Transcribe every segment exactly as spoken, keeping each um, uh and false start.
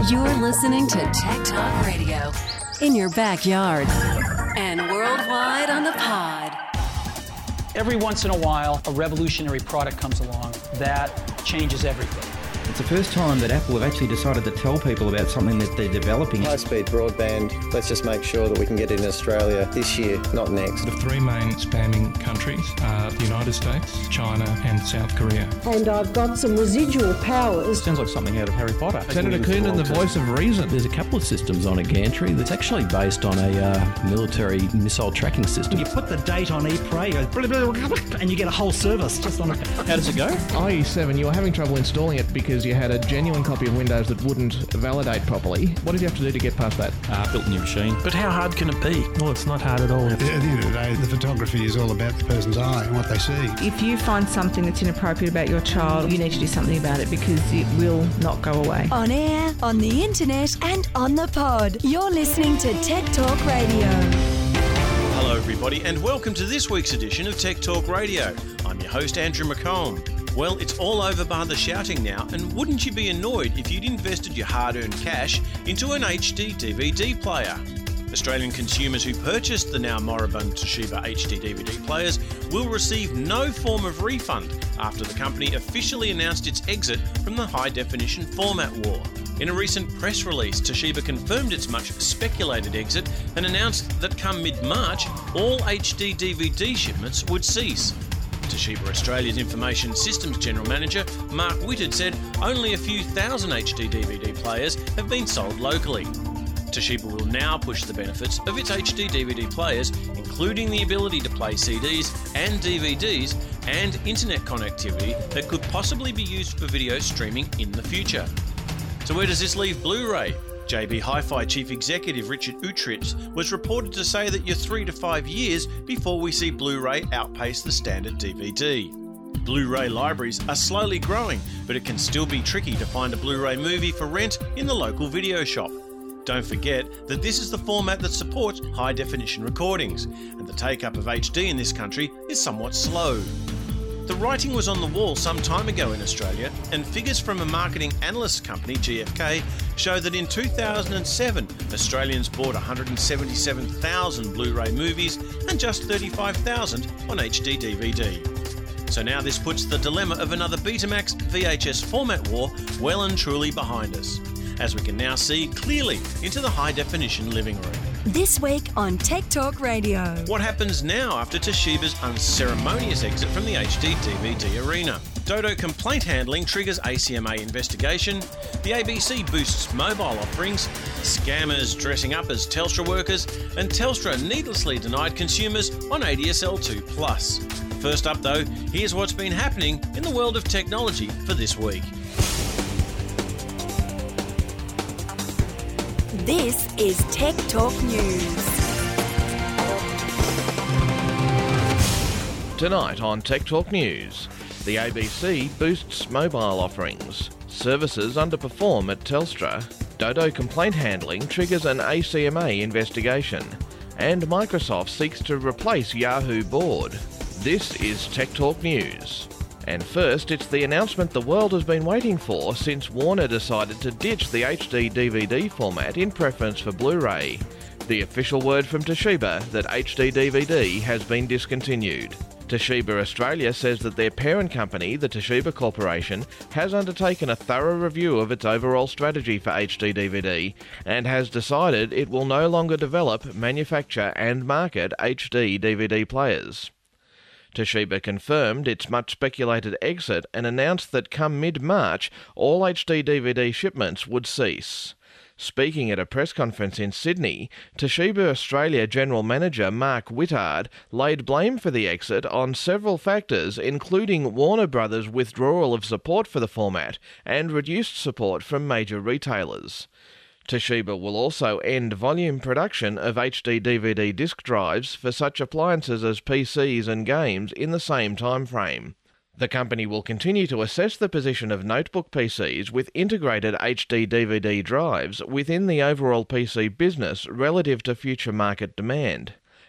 You're listening to Tech Talk Radio in your backyard and worldwide on the pod. Every once in a while, a revolutionary product comes along that changes everything. It's the first time that Apple have actually decided to tell people about something that they're developing. High-speed broadband, let's just make sure that we can get it in Australia this year, not next. The three main spamming countries are the United States, China and South Korea. And I've got some residual powers. Sounds like something out of Harry Potter. Senator Coonan, the voice of reason. There's a couple of systems on a gantry that's actually based on a uh, military missile tracking system. You put the date on ePray and you get a whole service just on it. How does it go? i E seven, you were having trouble installing it because you had a genuine copy of Windows that wouldn't validate properly. What did you have to do to get past that? Uh, built a new machine. But how hard can it be? Well, it's not hard at all. At the end of the day, the photography is all about the person's eye and what they see. If you find something that's inappropriate about your child, you need to do something about it because it will not go away. On air, on the internet and on the pod. You're listening to Tech Talk Radio. Hello everybody and welcome to this week's edition of Tech Talk Radio. I'm your host Andrew McComb. Well, it's all over bar the shouting now, and wouldn't you be annoyed if you'd invested your hard-earned cash into an H D D V D player? Australian consumers who purchased the now moribund Toshiba H D D V D players will receive no form of refund after the company officially announced its exit from the high-definition format war. In a recent press release, Toshiba confirmed its much speculated exit and announced that come mid-March, all H D D V D shipments would cease. Toshiba Australia's Information Systems General Manager, Mark Whittard, said only a few thousand H D D V D players have been sold locally. Toshiba will now push the benefits of its H D D V D players, including the ability to play C Ds and D V Ds and internet connectivity that could possibly be used for video streaming in the future. So where does this leave Blu-ray? J B Hi-Fi Chief Executive Richard Uechtritz was reported to say that you're three to five years before we see Blu-ray outpace the standard D V D. Blu-ray libraries are slowly growing, but it can still be tricky to find a Blu-ray movie for rent in the local video shop. Don't forget that this is the format that supports high-definition recordings, and the take-up of H D in this country is somewhat slow. The writing was on the wall some time ago in Australia, and figures from a marketing analyst company, G F K, show that in two thousand seven, Australians bought one hundred seventy-seven thousand Blu-ray movies and just thirty-five thousand on H D D V D. So now this puts the dilemma of another Betamax V H S format war well and truly behind us, as we can now see clearly into the high-definition living room. This week on Tech Talk Radio. What happens now after Toshiba's unceremonious exit from the H D D V D arena? Dodo complaint handling triggers A C M A investigation. The A B C boosts mobile offerings. Scammers dressing up as Telstra workers. And Telstra needlessly denied consumers on A D S L two plus. First up though, here's what's been happening in the world of technology for this week. This is Tech Talk News. Tonight on Tech Talk News, the A B C boosts mobile offerings, services underperform at Telstra, Dodo complaint handling triggers an A C M A investigation, and Microsoft seeks to replace Yahoo board. This is Tech Talk News. And first, it's the announcement the world has been waiting for since Warner decided to ditch the H D D V D format in preference for Blu-ray. The official word from Toshiba that H D D V D has been discontinued. Toshiba Australia says that their parent company, the Toshiba Corporation, has undertaken a thorough review of its overall strategy for H D D V D and has decided it will no longer develop, manufacture and market H D D V D players. Toshiba confirmed its much speculated exit and announced that come mid-March, all H D D V D shipments would cease. Speaking at a press conference in Sydney, Toshiba Australia General Manager Mark Whittard laid blame for the exit on several factors, including Warner Brothers' withdrawal of support for the format and reduced support from major retailers. Toshiba will also end volume production of H D D V D disk drives for such appliances as P Cs and games in the same time frame. The company will continue to assess the position of notebook P Cs with integrated H D D V D drives within the overall P C business relative to future market demand.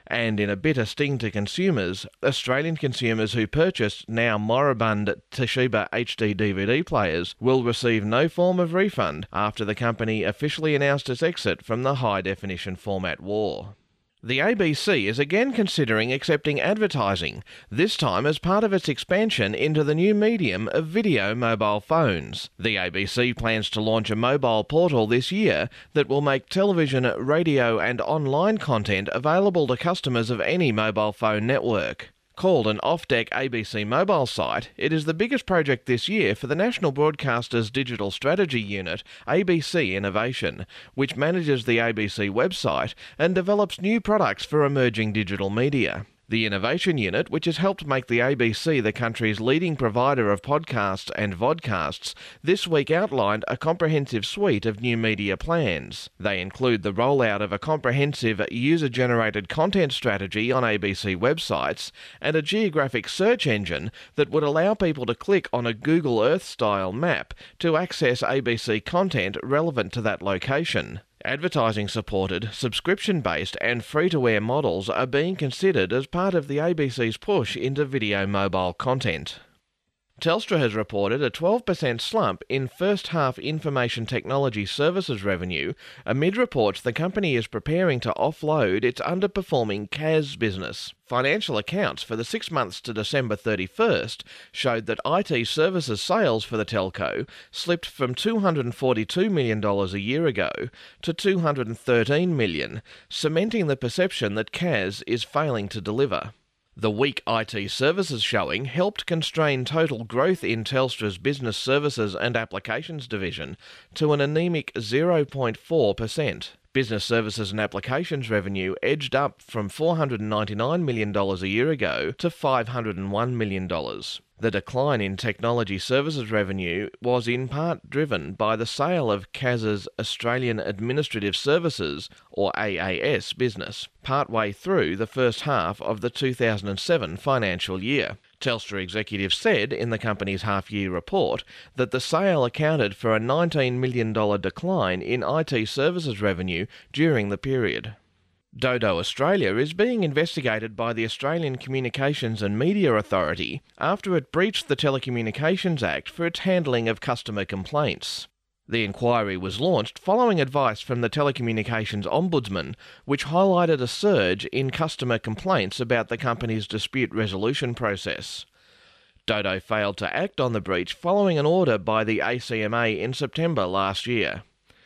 And in a bitter sting to consumers, Australian consumers who purchased now moribund Toshiba H D D V D players will receive no form of refund after the company officially announced its exit from the high-definition format war. The A B C is again considering accepting advertising, this time as part of its expansion into the new medium of video mobile phones. The A B C plans to launch a mobile portal this year that will make television, radio and online content available to customers of any mobile phone network. Called an off-deck A B C mobile site, it is the biggest project this year for the National Broadcaster's digital strategy unit, A B C Innovation, which manages the A B C website and develops new products for emerging digital media. The Innovation Unit, which has helped make the A B C the country's leading provider of podcasts and vodcasts, this week outlined a comprehensive suite of new media plans. They include the rollout of a comprehensive user-generated content strategy on A B C websites and a geographic search engine that would allow people to click on a Google Earth-style map to access A B C content relevant to that location. Advertising-supported, subscription-based and free-to-air models are being considered as part of the A B C's push into video mobile content. Telstra has reported a twelve percent slump in first-half information technology services revenue amid reports the company is preparing to offload its underperforming C A S business. Financial accounts for the six months to December thirty-first showed that I T services sales for the telco slipped from two hundred forty-two million dollars a year ago to two hundred thirteen million dollars, cementing the perception that C A S is failing to deliver. The weak I T services showing helped constrain total growth in Telstra's business services and applications division to an anemic zero point four percent. Business services and applications revenue edged up from four hundred ninety-nine million dollars a year ago to five hundred one million dollars. The decline in technology services revenue was in part driven by the sale of C A S's Australian Administrative Services, or A A S, business, partway through the first half of the two thousand seven financial year. Telstra executives said in the company's half-year report that the sale accounted for a nineteen million dollars decline in I T services revenue during the period. Dodo Australia is being investigated by the Australian Communications and Media Authority after it breached the Telecommunications Act for its handling of customer complaints. The inquiry was launched following advice from the Telecommunications Ombudsman, which highlighted a surge in customer complaints about the company's dispute resolution process. Dodo failed to act on the breach following an order by the A C M A in September last year.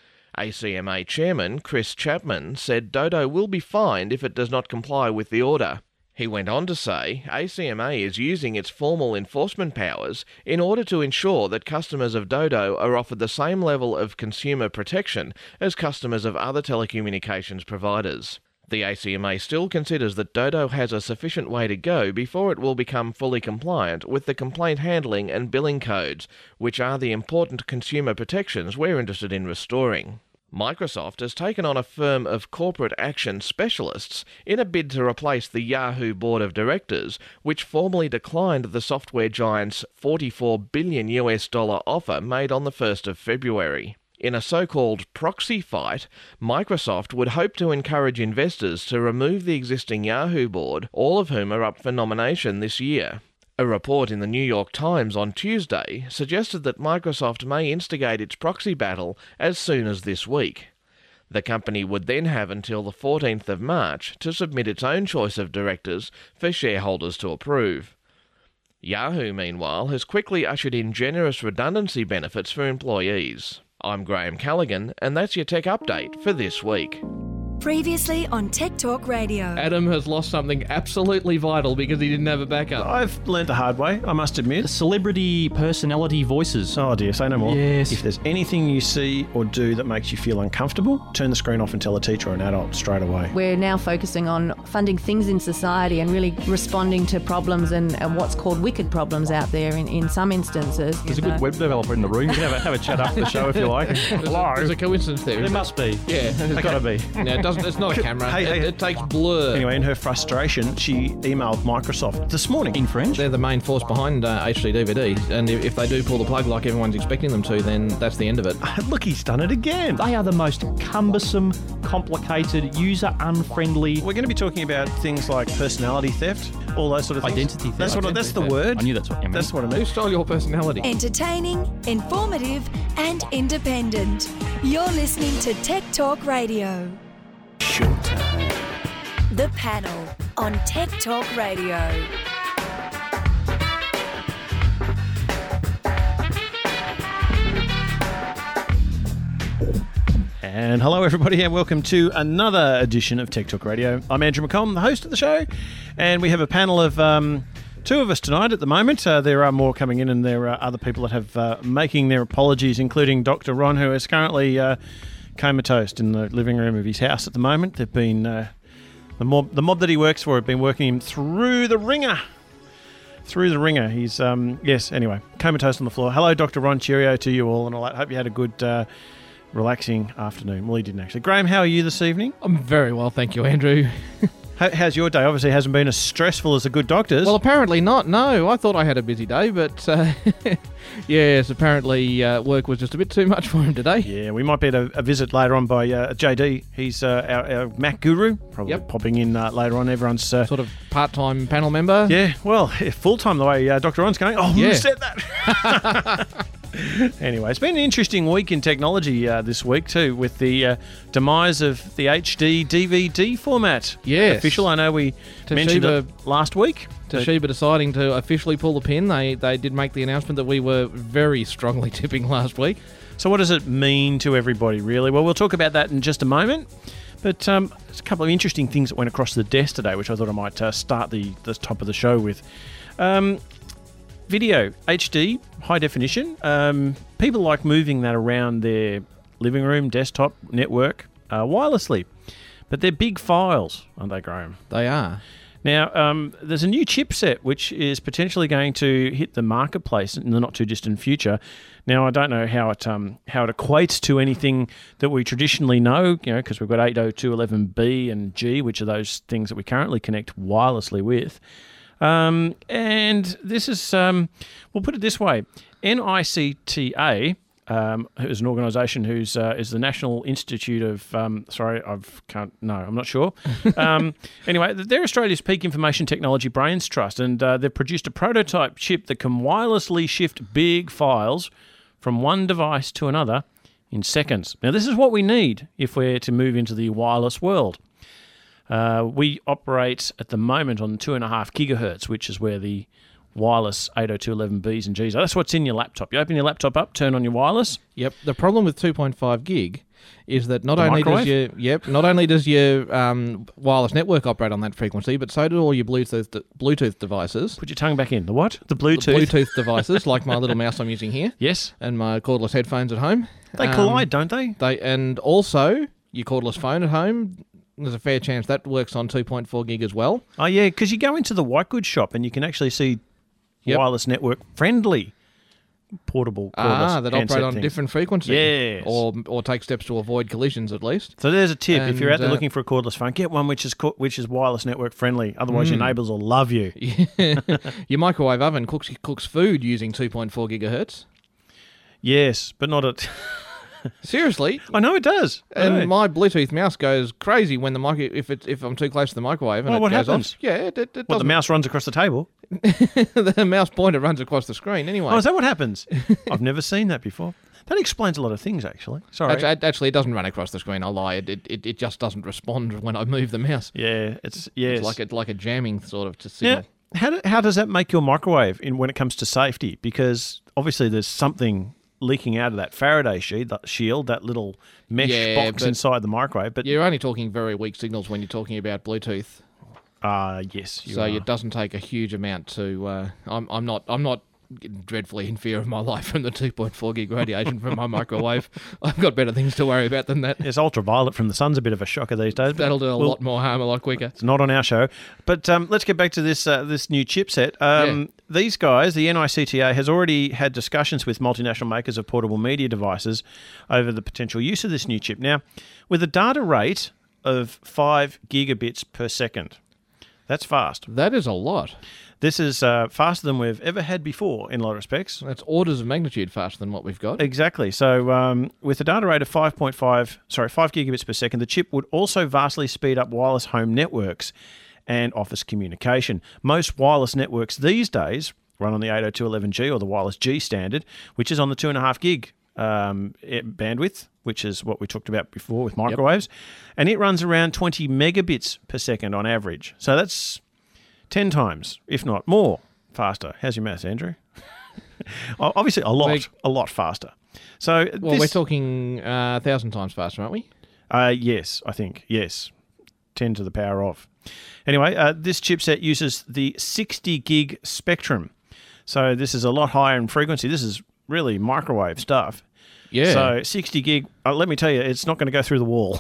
A C M A Chairman Chris Chapman said Dodo will be fined if it does not comply with the order. He went on to say A C M A is using its formal enforcement powers in order to ensure that customers of Dodo are offered the same level of consumer protection as customers of other telecommunications providers. The A C M A still considers that Dodo has a sufficient way to go before it will become fully compliant with the complaint handling and billing codes, which are the important consumer protections we're interested in restoring. Microsoft has taken on a firm of corporate action specialists in a bid to replace the Yahoo board of directors, which formally declined the software giant's forty-four billion U S dollar offer made on the first of February. In a so-called proxy fight, Microsoft would hope to encourage investors to remove the existing Yahoo board, all of whom are up for nomination this year. A report in the New York Times on Tuesday suggested that Microsoft may instigate its proxy battle as soon as this week. The company would then have until the fourteenth of March to submit its own choice of directors for shareholders to approve. Yahoo, meanwhile, has quickly ushered in generous redundancy benefits for employees. I'm Graham Callaghan, and that's your tech update for this week. Previously on Tech Talk Radio. Adam has lost something absolutely vital because he didn't have a backup. I've learnt the hard way, I must admit. Celebrity personality voices. Oh dear, say no more. Yes. If there's anything you see or do that makes you feel uncomfortable, turn the screen off and tell a teacher or an adult straight away. We're now focusing on funding things in society and really responding to problems and, and what's called wicked problems out there in, in some instances. There's a good web developer in the room. You can have a, have a chat after the show if you like. Hello. There's a coincidence there. There must be. Yeah. There's got to be. Now, doesn't. It's not a camera. Hey, it, hey. it takes blur. Anyway, in her frustration, she emailed Microsoft this morning. In French? They're the main force behind uh, H D D V Ds, and if, if they do pull the plug like everyone's expecting them to, then that's the end of it. Look, he's done it again. They are the most cumbersome, complicated, user-unfriendly... We're going to be talking about things like personality theft, all those sort of things. Identity theft. That's what. Identity That's the theft. word. I knew that's what you meant. That's what I Who meant. stole your personality? Entertaining, informative, and independent. You're listening to Tech Talk Radio. The Panel on Tech Talk Radio. And hello, everybody, and welcome to another edition of Tech Talk Radio. I'm Andrew McComb, the host of the show, and we have a panel of um, two of us tonight at the moment. Uh, there are more coming in, and there are other people that have uh, making their apologies, including Doctor Ron, who is currently uh, comatose in the living room of his house at the moment. They've been uh, the mob, the mob that he works for have been working him through the ringer. Through the ringer. He's, um, yes, anyway, comatose on the floor. Hello, Doctor Ron. Cheerio to you all, and all that. Hope you had a good... Uh, relaxing afternoon. Well, he didn't actually. Graham, how are you this evening? I'm very well, thank you, Andrew. How, how's your day? Obviously, it hasn't been as stressful as a good doctor's. Well, apparently not. No, I thought I had a busy day, but uh, yes, apparently uh, work was just a bit too much for him today. Yeah, we might be at a, a visit later on by uh, J D. He's uh, our, our Mac guru. Probably Yep. popping in uh, later on. Everyone's uh, Sort of part-time panel member. yeah. Well, full time the way uh, Doctor Ron's going. Oh, Yeah. who said that? Anyway, it's been an interesting week in technology uh, this week too, with the uh, demise of the H D D V D format. Yes. Official. I know we mentioned Toshiba- it last week. but- Toshiba deciding to officially pull the pin. They they did make the announcement that we were very strongly tipping last week. So what does it mean to everybody, really? Well, we'll talk about that in just a moment. But um, there's a couple of interesting things that went across the desk today, which I thought I might uh, start the, the top of the show with. Um, video, H D, high definition. Um, people like moving that around their living room, desktop, network, uh, wirelessly. But they're big files, aren't they, Graham? They are. Now, um, there's a new chipset which is potentially going to hit the marketplace in the not-too-distant future. Now, I don't know how it um, how it equates to anything that we traditionally know, you know, because we've got eight oh two dot eleven B and G, which are those things that we currently connect wirelessly with. Um, and this is, um, we'll put it this way, N I C T A, um, who's an organisation who's uh, is the National Institute of, um, sorry, I've can't, no, I'm not sure. Um, anyway, they're Australia's peak information technology brains trust, and uh, they've produced a prototype chip that can wirelessly shift big files from one device to another in seconds. Now, this is what we need if we're to move into the wireless world. Uh, we operate at the moment on two and a half gigahertz, which is where the wireless eight oh two dot eleven B's and G's are. That's what's in your laptop. You open your laptop up, turn on your wireless. Yep. The problem with two point five gig is that not The only microwave? does your yep, not only does your um, wireless network operate on that frequency, but so do all your Bluetooth Bluetooth devices. Put your tongue back in. The what? The Bluetooth. The Bluetooth devices, like my little mouse I'm using here. Yes. And my cordless headphones at home. They Um, collide, don't they? They and also your cordless phone at home. There's a fair chance that works on two point four gig as well. Oh, yeah, because you go into the white goods shop and you can actually see Yep. wireless network friendly portable cordless Ah, that handset operate on things. different frequencies. Yes. Or or take steps to avoid collisions at least. So there's a tip. if you're out there And, uh, looking for a cordless phone, get one which is co- which is wireless network friendly. Otherwise, your Mm. neighbours will love you. Your microwave oven cooks cooks food using two point four gigahertz. Yes, but not at... Seriously, I know it does. I And know. my Bluetooth mouse goes crazy when the micro if it if I'm too close to the microwave and Well, it what goes happens? off. Yeah, it, it, it What, the doesn't- mouse runs across the table? the mouse pointer runs across the screen anyway. Oh, is that what happens? I've never seen that before. That explains a lot of things, actually. Sorry. Actually, actually, it doesn't run across the screen. I lie. It, it it just doesn't respond when I move the mouse. Yeah, it's yes. It's like a like a jamming sort of to signal. Now, how do, how does that make your microwave in when it comes to safety? Because obviously there's something leaking out of that Faraday shield, that shield, that little mesh Yeah, box but inside the microwave. But You're only talking very weak signals when you're talking about Bluetooth. uh yes, you so are. it doesn't take a huge amount to. Uh, I'm I'm not I'm not dreadfully in fear of my life from the two point four gig radiation from my microwave. I've got better things to worry about than that. Yes, ultraviolet from the sun's a bit of a shocker these days. but That'll do a we'll- lot more harm a lot quicker. It's not on our show. But um, let's get back to this uh, this new chipset. Um, Yeah. These guys, the N I C T A, has already had discussions with multinational makers of portable media devices over the potential use of this new chip. Now, with a data rate of five gigabits per second. That's fast. That is a lot. This is uh, faster than we've ever had before in a lot of respects. That's orders of magnitude faster than what we've got. Exactly. So um, with a data rate of five point five, sorry, five gigabits per second, the chip would also vastly speed up wireless home networks and office communication. Most wireless networks these days run on the eight oh two dot eleven G or the wireless G standard, which is on the two and a half gig um, bandwidth, which is what we talked about before with microwaves. Yep. And it runs around twenty megabits per second on average. So that's ten times, if not more, faster. How's your maths, Andrew? Obviously, a lot, like, a lot faster. So, well, this, we're talking uh, a thousand times faster, aren't we? Uh, yes, I think yes, ten to the power of. Anyway, uh, this chipset uses the sixty gig spectrum, so this is a lot higher in frequency. This is really microwave stuff. Yeah. So sixty gig, uh, let me tell you, it's not going to go through the wall.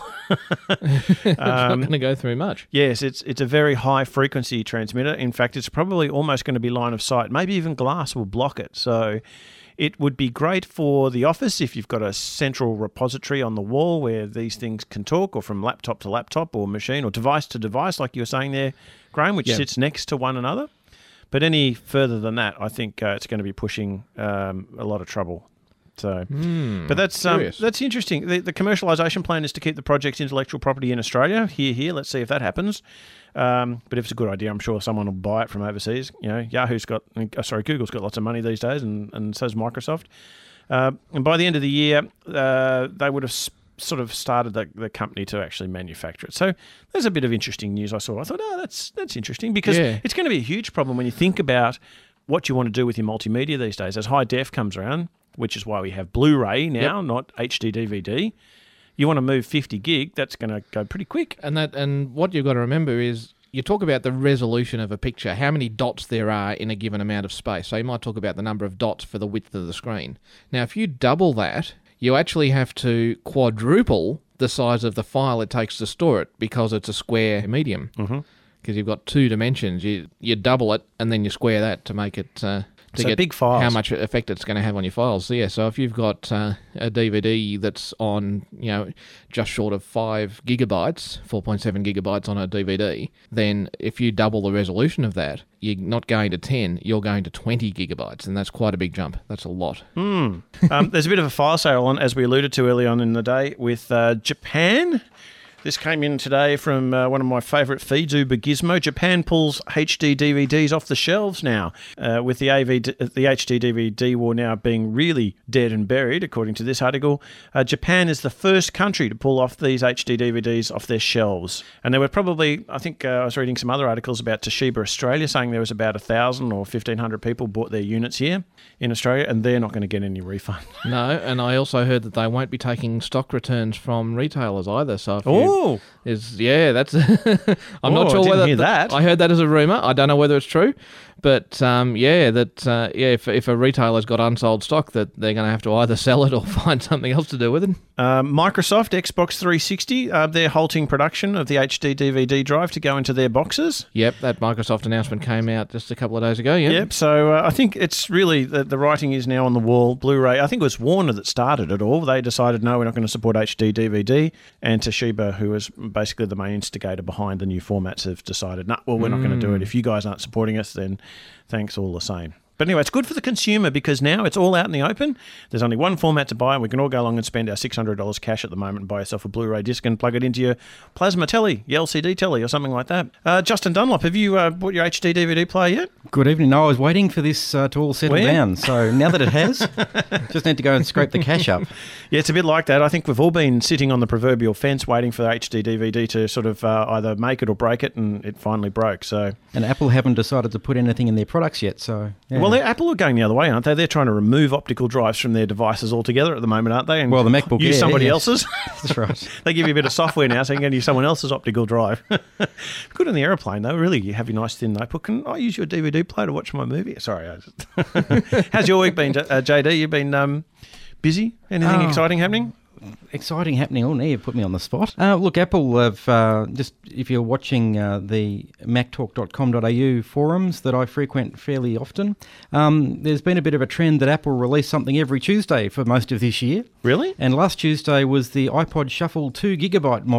It's um, not going to go through much. Yes, it's it's a very high frequency transmitter. In fact, it's probably almost going to be line of sight. Maybe even glass will block it. So it would be great for the office if you've got a central repository on the wall where these things can talk, or from laptop to laptop or machine or device to device, like you were saying there, Graham, which yeah. sits next to one another. But any further than that, I think uh, it's going to be pushing um, a lot of trouble. So, mm, but that's um, that's interesting. The, the commercialisation plan is to keep the project's intellectual property in Australia. Here, here. Let's see if that happens. Um, but if it's a good idea, I'm sure someone will buy it from overseas. You know, Yahoo's got, uh, sorry, Google's got lots of money these days, and and so's Microsoft. Uh, and by the end of the year, uh, they would have sp- sort of started the, the company to actually manufacture it. So there's a bit of interesting news I saw. I thought, oh, that's that's interesting because yeah. it's going to be a huge problem when you think about what you want to do with your multimedia these days. As high def comes around, which is why we have Blu-ray now, yep. not H D D V D. You want to move fifty gig, that's going to go pretty quick. And that, and what you've got to remember is you talk about the resolution of a picture, how many dots there are in a given amount of space. So you might talk about the number of dots for the width of the screen. Now, if you double that, you actually have to quadruple the size of the file it takes to store it because it's a square medium. Mm-hmm. Because you've got two dimensions. You you double it and then you square that to make it... Uh, to so get big files. How much effect it's going to have on your files. So yeah, so if you've got uh, a D V D that's on, you know, just short of five gigabytes, four point seven gigabytes on a D V D, then if you double the resolution of that, you're not going to ten, you're going to twenty gigabytes, and that's quite a big jump. That's a lot. Mm. um, there's a bit of a file sale on, as we alluded to early on in the day, with uh, Japan. This came in today from uh, one of my favourite feeds, Uber Gizmo. Japan pulls H D D V Ds off the shelves now, uh, with the A V D, the H D D V D war now being really dead and buried, according to this article. Uh, Japan is the first country to pull off these H D D V Ds off their shelves. And there were probably, I think uh, I was reading some other articles about Toshiba Australia saying there was about one thousand or fifteen hundred people bought their units here in Australia, and they're not going to get any refund. No, and I also heard that they won't be taking stock returns from retailers either. So if you Oh, is yeah, that's. I'm oh, not sure I didn't whether hear that. I heard that as a rumor. I don't know whether it's true, but um, yeah, that uh, yeah, if if a retailer's got unsold stock, that they're going to have to either sell it or find something else to do with it. Um, Microsoft Xbox three sixty, uh, they're halting production of the H D D V D drive to go into their boxes. Yep, that Microsoft announcement came out just a couple of days ago. Yep. Yep. So uh, I think it's really the, the writing is now on the wall. Blu-ray. I think it was Warner that started it all. They decided no, we're not going to support H D D V D, and Toshiba, who was basically the main instigator behind the new formats, have decided, no, nah, well, we're not mm. going to do it. If you guys aren't supporting us, then thanks all the same. But anyway, it's good for the consumer because now it's all out in the open. There's only one format to buy, and we can all go along and spend our six hundred dollars cash at the moment and buy yourself a Blu-ray disc and plug it into your plasma telly, your L C D telly or something like that. Uh, Justin Dunlop, have you uh, bought your H D D V D player yet? Good evening. No, I was waiting for this uh, to all settle Where? down. So now that it has, just need to go and scrape the cash up. Yeah, it's a bit like that. I think we've all been sitting on the proverbial fence waiting for the H D D V D to sort of uh, either make it or break it, and it finally broke. So, And Apple haven't decided to put anything in their products yet. So yeah. Well, Apple are going the other way, aren't they? They're trying to remove optical drives from their devices altogether at the moment, aren't they? And well, the MacBook use Air, somebody yes. else's. That's right. They give you a bit of software now, so you can use someone else's optical drive. Good on the aeroplane, though. Really, you have your nice thin notebook. Can I use your D V D player to watch my movie? Sorry. I just How's your week been, uh, J D? You've been um, busy? Anything oh. exciting happening? Exciting happening. Oh, now you've put me on the spot. Uh, look, Apple have uh, just, if you're watching uh, the mac talk dot com dot a u forums that I frequent fairly often, um, there's been a bit of a trend that Apple release something every Tuesday for most of this year. Really? And last Tuesday was the iPod Shuffle two gigabyte model.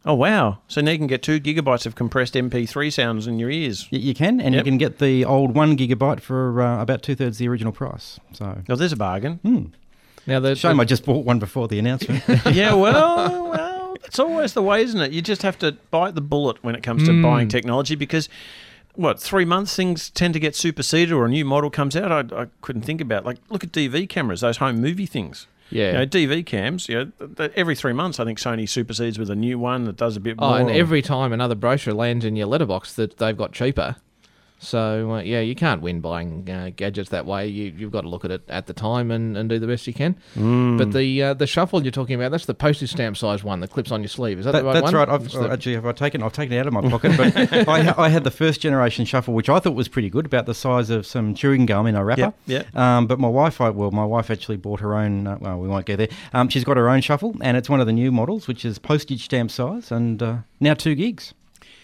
Oh, wow. So now you can get two gigabytes of compressed M P three sounds in your ears. Y- you can, and Yep. you can get the old one gigabyte for uh, about two-thirds the original price. So, Oh, there's a bargain. hmm. Now, the, Shame the- I just bought one before the announcement. Yeah, well, well, it's always the way, isn't it? You just have to bite the bullet when it comes to Mm. buying technology because, what, three months things tend to get superseded or a new model comes out. I, I couldn't think about, like, look at D V cameras, those home movie things. Yeah. You know, D V cams, you know, th- th- every three months I think Sony supersedes with a new one that does a bit Oh, more. and every time another brochure lands in your letterbox that they've got cheaper. So, uh, yeah, you can't win buying uh, gadgets that way. You, you've got to look at it at the time and, and do the best you can. Mm. But the uh, the shuffle you're talking about, that's the postage stamp size one that clips on your sleeve. Is that, That- the right that's one? right. I've It's the- actually have I taken I've taken it out of my pocket, but I, ha- I had the first generation shuffle, which I thought was pretty good, about the size of some chewing gum in a wrapper. Yep, yep. Um, but my wife, I, well, my wife actually bought her own. Uh, well, we won't go there. Um, she's got her own shuffle, and it's one of the new models, which is postage stamp size, and uh, now two gigs.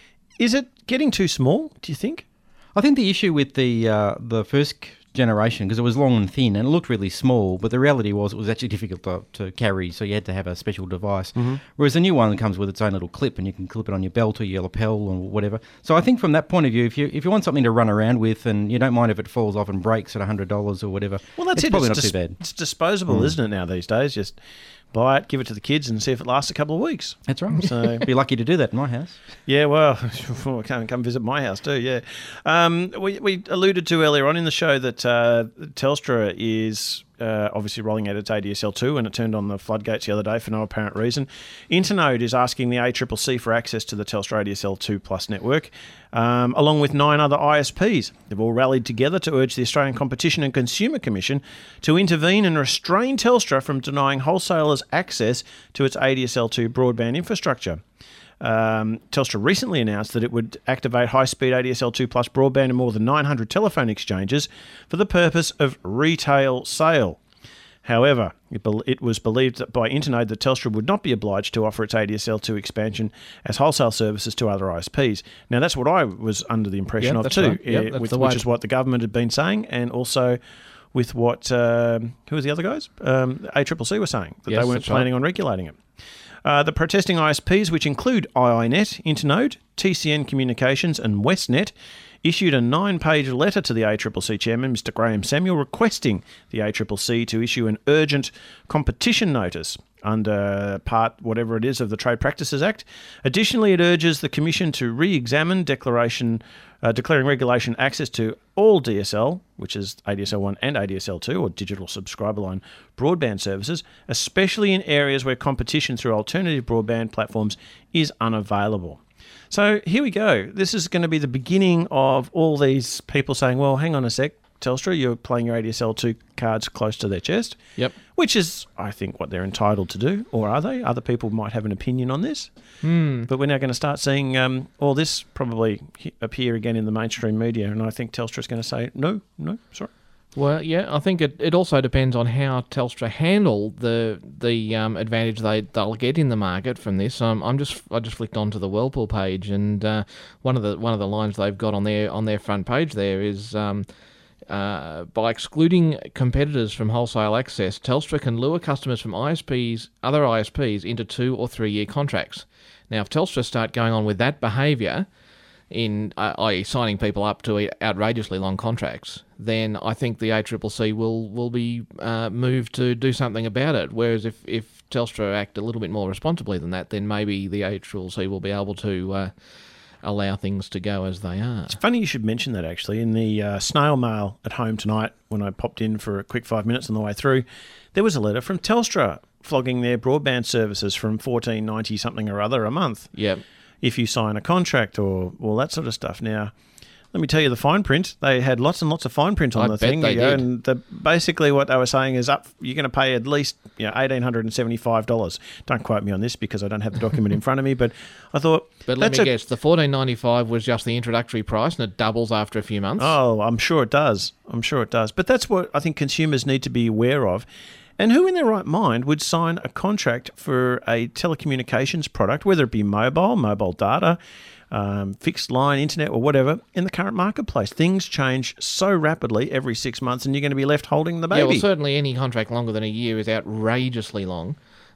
Is it getting too small, do you think? I think the issue with the uh, the first generation, because it was long and thin and it looked really small, but the reality was it was actually difficult to, to carry, so you had to have a special device. Mm-hmm. Whereas the new one comes with its own little clip, and you can clip it on your belt or your lapel or whatever. So I think from that point of view, if you if you want something to run around with and you don't mind if it falls off and breaks at one hundred dollars or whatever, Well, that's it's it. probably it's not dis- too bad. It's disposable, Mm. isn't it, now these days? Just buy it, give it to the kids, and see if it lasts a couple of weeks. That's right. So, Be lucky to do that in my house. yeah, well, come come visit my house too. Yeah, um, we we alluded to earlier on in the show that uh, Telstra is uh, obviously rolling out its A D S L two, and it turned on the floodgates the other day for no apparent reason. Internode is asking the A C C C for access to the Telstra A D S L two Plus network, um, along with nine other I S Ps. They've all rallied together to urge the Australian Competition and Consumer Commission to intervene and restrain Telstra from denying wholesalers access to its A D S L two broadband infrastructure. Um, Telstra recently announced that it would activate high-speed A D S L two Plus broadband in more than nine hundred telephone exchanges for the purpose of retail sale. However, it, be- it was believed that by Internode that Telstra would not be obliged to offer its A D S L two expansion as wholesale services to other I S Ps. Now, that's what I was under the impression Yep, of that's too, right. Yep, eh, that's with, the which way- is what the government had been saying, and also with what um, who was the other guys? Um, A C C C were saying that Yes, they weren't that's right. planning on regulating it. Uh, the protesting I S Ps, which include I I Net, Internode, T C N Communications and Westnet, issued a nine-page letter to the A C C C chairman, Mister Graham Samuel, requesting the A C C C to issue an urgent competition notice under part whatever it is of the Trade Practices Act. Additionally, it urges the Commission to re-examine declaration, uh, declaring regulation access to all D S L, which is A D S L one and A D S L two, or digital subscriber line broadband services, especially in areas where competition through alternative broadband platforms is unavailable. So here we go. This is going to be the beginning of all these people saying, well, hang on a sec, Telstra, you're playing your A D S L two cards close to their chest. Yep. Which is, I think, what they're entitled to do. Or are they? Other people might have an opinion on this. Hmm. But we're now going to start seeing um, all this probably hi- appear again in the mainstream media. And I think Telstra's going to say, no, no, sorry. Well, yeah, I think it, it also depends on how Telstra handle the the um, advantage they they'll get in the market from this. Um, I'm just I just flicked onto the Whirlpool page, and uh, one of the one of the lines they've got on their on their front page there is um, uh, by excluding competitors from wholesale access, Telstra can lure customers from I S Ps, other I S Ps, into two or three year contracts. Now, if Telstra start going on with that behaviour, in uh, that is signing people up to outrageously long contracts, then I think the A C C C will will be uh, moved to do something about it. Whereas if, if Telstra act a little bit more responsibly than that, then maybe the A C C C will be able to uh, allow things to go as they are. It's funny you should mention that, actually. In the uh, snail mail at home tonight, when I popped in for a quick five minutes on the way through, there was a letter from Telstra flogging their broadband services from fourteen ninety something or other a month. Yep. If you sign a contract or all that sort of stuff. Now, let me tell you the fine print. They had lots and lots of fine print on I the bet thing. they you know, did. And the, basically what they were saying is up. You're going to pay at least you know, one thousand eight hundred seventy-five dollars. Don't quote me on this because I don't have the document in front of me, but I thought... But let that's me a, guess, the fourteen ninety-five was just the introductory price and it doubles after a few months? Oh, I'm sure it does. I'm sure it does. But that's what I think consumers need to be aware of. And who in their right mind would sign a contract for a telecommunications product, whether it be mobile, mobile data, um, fixed line, internet, or whatever, in the current marketplace? Things change so rapidly every six months, and you're going to be left holding the baby. Yeah, well, certainly any contract longer than a year is outrageously long.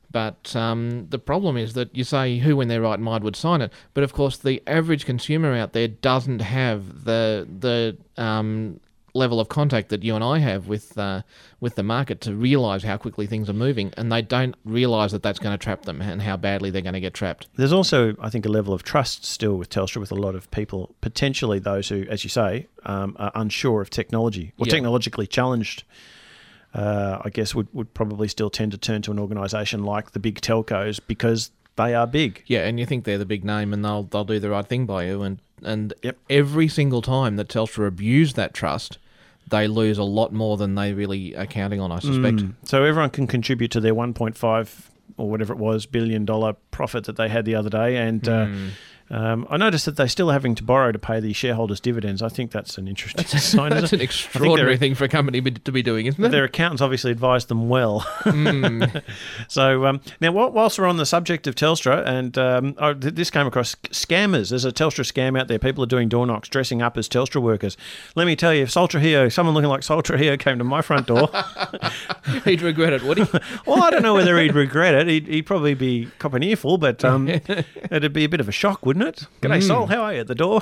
But um, the problem is that you say who in their right mind would sign it, but of course the average consumer out there doesn't have the the um, level of contact that you and I have with uh, with the market to realise how quickly things are moving, and they don't realise that that's going to trap them and how badly they're going to get trapped. There's also, I think, a level of trust still with Telstra with a lot of people, potentially those who, as you say, um, are unsure of technology or Yeah. technologically challenged. Uh, I guess would, would probably still tend to turn to an organisation like the big telcos because they are big. Yeah, and you think they're the big name and they'll they'll do the right thing by you, and and yep. every single time that Telstra abuse that trust, they lose a lot more than they really are counting on, I suspect. Mm. So everyone can contribute to their one point five or whatever it was billion dollar profit that they had the other day, and. Mm. Uh, Um, I noticed that they're still having to borrow to pay the shareholders' dividends. I think that's an interesting That's, sign. that's an extraordinary thing for a company be- to be doing, isn't it? Their accountants obviously advised them well. Mm. So um, now, whilst we're on the subject of Telstra, and um, oh, th- this came across scammers. There's a Telstra scam out there. People are doing door knocks, dressing up as Telstra workers. Let me tell you, if Sol Trujillo, someone looking like Sol Trujillo came to my front door, he'd regret it, would he? Well, I don't know whether he'd regret it. He'd, he'd probably be cop an earful, but um, it'd be a bit of a shock, wouldn't it? G'day, Mm. Sol. How are you at the door?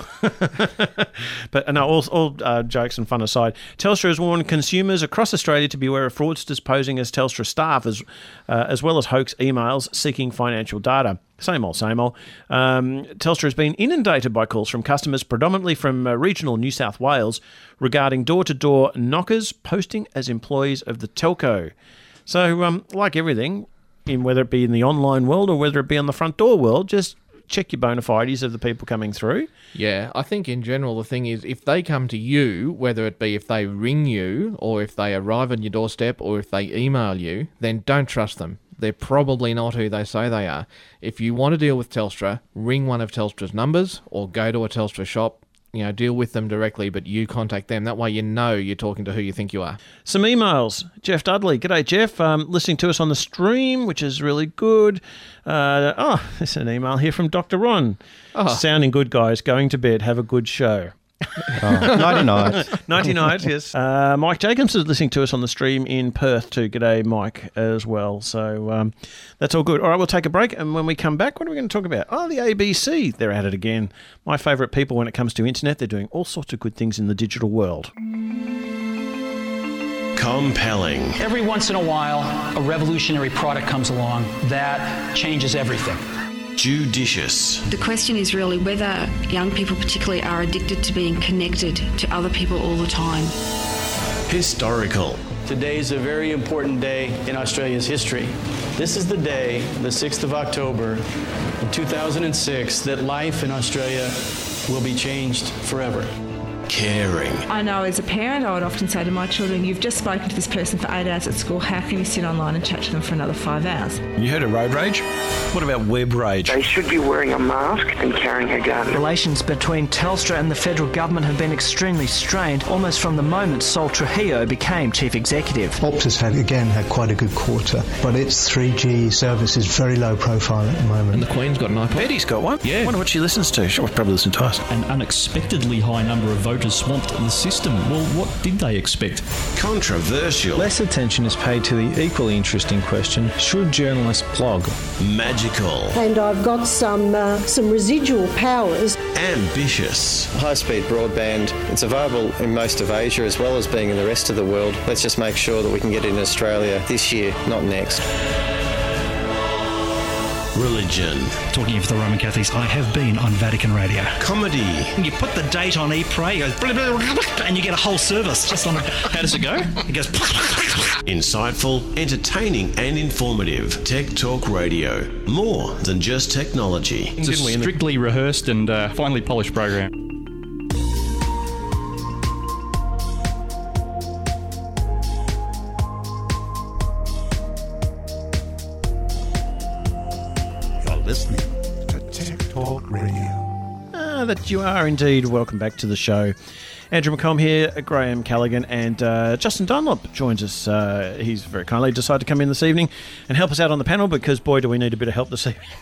But no, all, all uh, jokes and fun aside, Telstra has warned consumers across Australia to beware of fraudsters posing as Telstra staff, as uh, as well as hoax emails seeking financial data. Same old, same old. Um, Telstra has been inundated by calls from customers, predominantly from uh, regional New South Wales, regarding door-to-door knockers posting as employees of the telco. So, um, like everything, in whether it be in the online world or whether it be on the front door world, just check your bona fides of the people coming through. Yeah, I think in general the thing is if they come to you, whether it be if they ring you or if they arrive on your doorstep or if they email you, then don't trust them. They're probably not who they say they are. If you want to deal with Telstra, ring one of Telstra's numbers or go to a Telstra shop. You know, deal with them directly, but you contact them. That way you know you're talking to who you think you are. Some emails. Jeff Dudley. G'day, Jeff. Um, listening to us on the stream, which is really good. Uh, oh, there's an email here from Doctor Ron. Oh. Sounding good, guys. Going to bed. Have a good show. Oh, nighty night. Nighty night, yes. Uh, Mike Jacobs is listening to us on the stream in Perth too. G'day, Mike, as well. So um, that's all good. All right, we'll take a break, and when we come back, what are we going to talk about? Oh, the A B C. They're at it again. My favourite people when it comes to internet. They're doing all sorts of good things in the digital world. Compelling. Every once in a while, a revolutionary product comes along that changes everything. Judicious. The question is really whether young people particularly are addicted to being connected to other people all the time. Historical. Today is a very important day in Australia's history. This is the day, the sixth of October, in two thousand six, that life in Australia will be changed forever. Caring. I know as a parent, I would often say to my children, you've just spoken to this person for eight hours at school, how can you sit online and chat to them for another five hours? You heard of road rage? What about web rage? They should be wearing a mask and carrying a gun. Relations between Telstra and the federal government have been extremely strained almost from the moment Sol Trujillo became chief executive. Optus had, again, had quite a good quarter, but its three G service is very low profile at the moment. And the Queen's got an iPod. Betty's got one. Yeah. I wonder what she listens to. She'll probably listen to us. An unexpectedly high number of voters swamped the system. Well, what did they expect? Controversial. Less attention is paid to the equally interesting question, should journalists blog? Magical. And I've got some uh, some residual powers. Ambitious. High-speed broadband, it's available in most of Asia as well as being in the rest of the world. Let's just make sure that we can get it in Australia this year, not next. Religion. Talking of the Roman Catholics, I have been on Vatican Radio. Comedy. You put the date on e-pray, it goes blah, blah, blah, blah, and you get a whole service just on it. How does it go? It goes Insightful, entertaining and informative. Tech Talk Radio. More than just technology. It's a strictly rehearsed and uh, finely polished program. Listening to Tech Talk Radio. Ah, that you are indeed. Welcome back to the show. Andrew McComb here, Graham Callaghan, and uh, Justin Dunlop joins us. Uh, he's very kindly decided to come in this evening and help us out on the panel because, boy, do we need a bit of help this evening.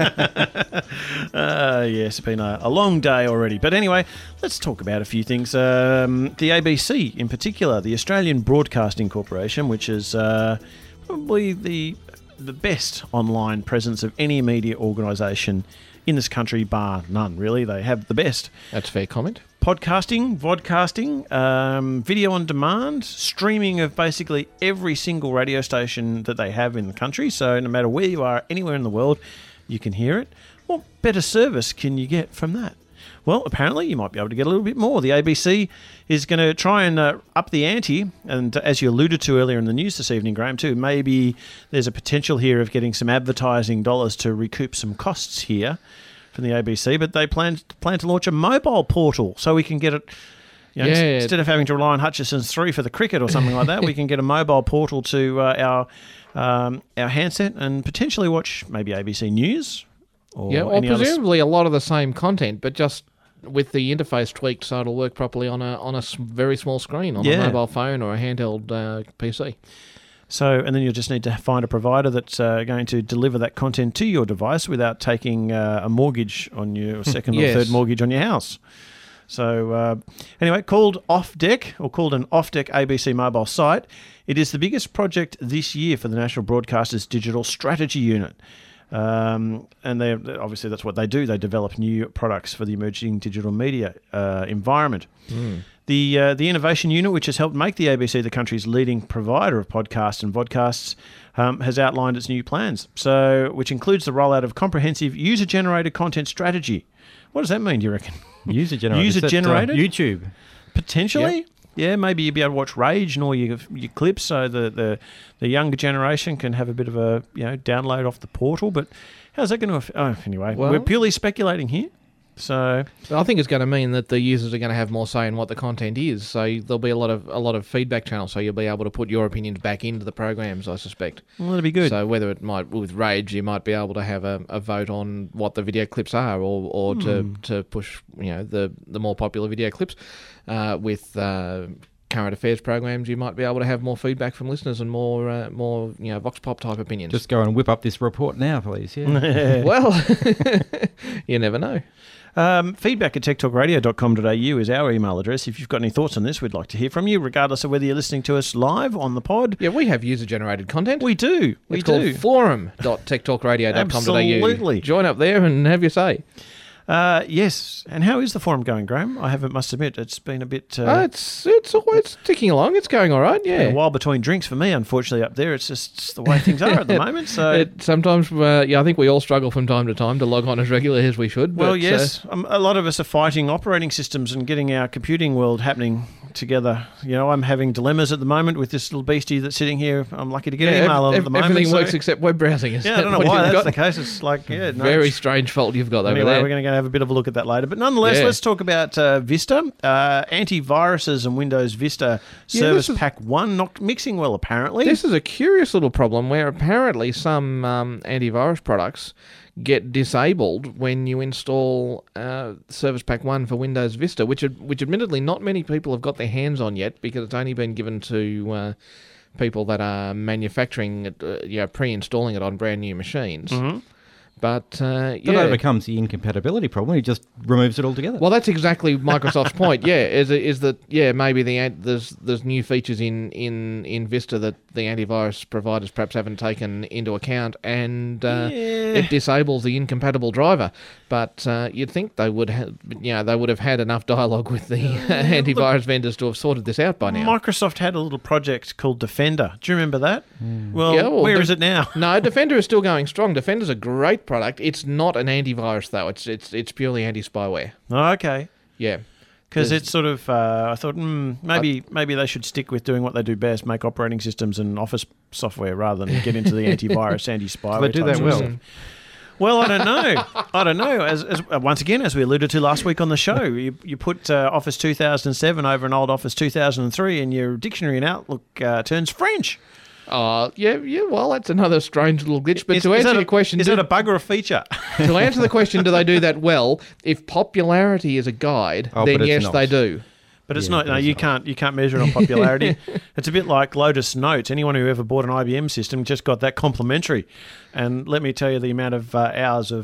uh, yes, it's been a, a long day already. But anyway, let's talk about a few things. Um, the A B C in particular, the Australian Broadcasting Corporation, which is uh, probably the the best online presence of any media organisation in this country, bar none, really. They have the best. That's a fair comment. Podcasting, vodcasting, um, video on demand, streaming of basically every single radio station that they have in the country. So no matter where you are, anywhere in the world, you can hear it. What better service can you get from that? Well, apparently you might be able to get a little bit more. The A B C is going to try and uh, up the ante, and as you alluded to earlier in the news this evening, Graham, too, maybe there's a potential here of getting some advertising dollars to recoup some costs here from the A B C, but they plan, plan to launch a mobile portal so we can get it, you know, Yeah. instead of having to rely on Hutchison's three for the cricket or something like that, we can get a mobile portal to uh, our, um, our handset and potentially watch maybe A B C News. Or yeah, or any other s- presumably a lot of the same content, but just with the interface tweaked so it'll work properly on a on a s- very small screen on Yeah. a mobile phone or a handheld uh, P C. So, and then you'll just need to find a provider that's uh, going to deliver that content to your device without taking uh, a mortgage on your second Yes. or third mortgage on your house. So, uh, anyway, called Off Deck, or called an Off Deck A B C mobile site, it is the biggest project this year for the National Broadcasters Digital Strategy Unit. Um, and they obviously that's what they do. They develop new products for the emerging digital media uh, environment. Mm. The uh, the innovation unit, which has helped make the A B C the country's leading provider of podcasts and vodcasts, um, has outlined its new plans. So, which includes the rollout of comprehensive user-generated content strategy. What does that mean? Do you reckon? User-generated. User-generated. Is that, uh, YouTube. Potentially. Yep. Yeah, maybe you'd be able to watch Rage and all your your clips, so the, the, the younger generation can have a bit of a you know download off the portal. But how's that going to? Aff- oh, anyway, Well- we're purely speculating here. So I think it's going to mean that the users are going to have more say in what the content is. So there'll be a lot of a lot of feedback channels. So you'll be able to put your opinions back into the programs, I suspect. Well, that'd be good. So whether it might with Rage, you might be able to have a, a vote on what the video clips are, or or to, Hmm. to push you know the the more popular video clips. Uh, with uh, current affairs programs, you might be able to have more feedback from listeners and more uh, more you know vox pop type opinions. Just go and whip up this report now, please. Yeah. Well, you never know. Um, feedback at tech talk radio dot com dot a u is our email address. If you've got any thoughts on this, we'd like to hear from you, regardless of whether you're listening to us live on the pod. Yeah, we have user-generated content. We do. We it's do. called forum dot tech talk radio dot com dot a u. Absolutely. Join up there and have your say. Uh, yes. And how is the forum going, Graham? I haven't, must admit, it's been a bit... Uh, Uh, it's it's it's ticking along. It's going all right. been Yeah. a while between drinks for me, unfortunately, up there. It's just it's the way things are at the moment. So, It, sometimes, uh, yeah, I think we all struggle from time to time to log on as regularly as we should. well, but, yes, uh, um, a lot of us are fighting operating systems and getting our computing world happening together. You know, I'm having dilemmas at the moment with this little beastie that's sitting here. I'm lucky to get yeah, an email on ev- at the moment. everything so- works except web browsing. Is Yeah, I that don't know what why you've that's got? the case. It's like, yeah, no, Very it's- strange fault you've got over Anyway, there. we're going to have a bit of a look at that later. But nonetheless, Yeah. let's talk about uh, Vista. Uh, antiviruses and Windows Vista Yeah, Service this is- Pack one not mixing well, apparently. This is a curious little problem where apparently some um, antivirus products get disabled when you install uh, Service Pack one for Windows Vista, which ad- which admittedly not many people have got their hands on yet because it's only been given to uh, people that are manufacturing it, uh, you know, pre-installing it on brand new machines. Mhm. But uh, That yeah, overcomes the incompatibility problem. He just removes it altogether. well, that's exactly Microsoft's point. Yeah, is is that yeah maybe the an- there's there's new features in, in, in Vista that the antivirus providers perhaps haven't taken into account, and uh, Yeah. it disables the incompatible driver. But uh, you'd think they would have you know they would have had enough dialogue with the antivirus vendors to have sorted this out by now. Microsoft had a little project called Defender. Do you remember that? Well, Yeah, well, where the- is it now? No, Defender is still going strong. Defender's a great product. It's not an antivirus though. It's it's it's purely anti-spyware. Oh, okay. Yeah. Because There's- it's sort of, uh, I thought, mm, maybe maybe they should stick with doing what they do best, make operating systems and Office software rather than get into the antivirus, anti-spyware. They do type that sort of well. stuff. Well, I don't know. I don't know. As, as uh, once again, as we alluded to last week on the show, you you put uh, Office two thousand seven over an old Office two thousand three, and your dictionary in Outlook uh, turns French. Oh, yeah, yeah. Well, that's another strange little glitch. But Is- to is answer that a- your question, is do- that a bug or a feature? to answer the question, do they do that well? If popularity is a guide, Oh, then but it's yes, not. they do. But it's Yeah, not. No, but it's you not. can't. You can't measure it on popularity. It's a bit like Lotus Notes. Anyone who ever bought an I B M system just got that complimentary. And let me tell you, the amount of uh, hours of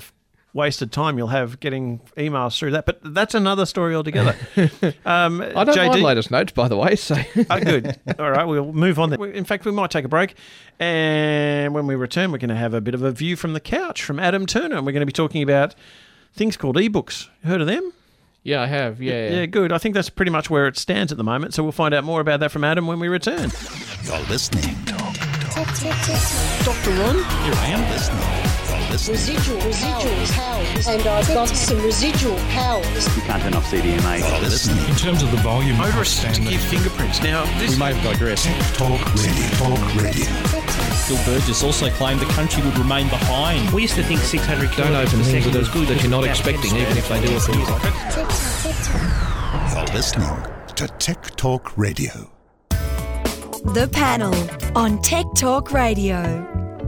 wasted time you'll have getting emails through that. But that's another story altogether. Um, I don't J D, mind latest notes, by the way. So oh, good. All right, we'll move on then. In fact, we might take a break. And when we return, we're going to have a bit of a view from the couch from Adam Turner. And we're going to be talking about things called ebooks. Heard of them? Yeah, I have. Yeah. Yeah, good. I think that's pretty much where it stands at the moment. So we'll find out more about that from Adam when we return. You're listening. Doctor Ron? Here I am listening. You're listening. Residual, residual powers. And I've got some residual powers. You can't turn off C D M A. You're listening. In terms of the volume, motorists to give fingerprints. Now, this we may have digressed. Talk Radio. Talk Radio. Bill Burgess also claimed the country would remain behind. We used to think six hundred Don't kilometres open per things second that, was good. that you're not expecting, even if they do it for you. You're listening to Tech Talk Radio. The Panel on Tech Talk Radio.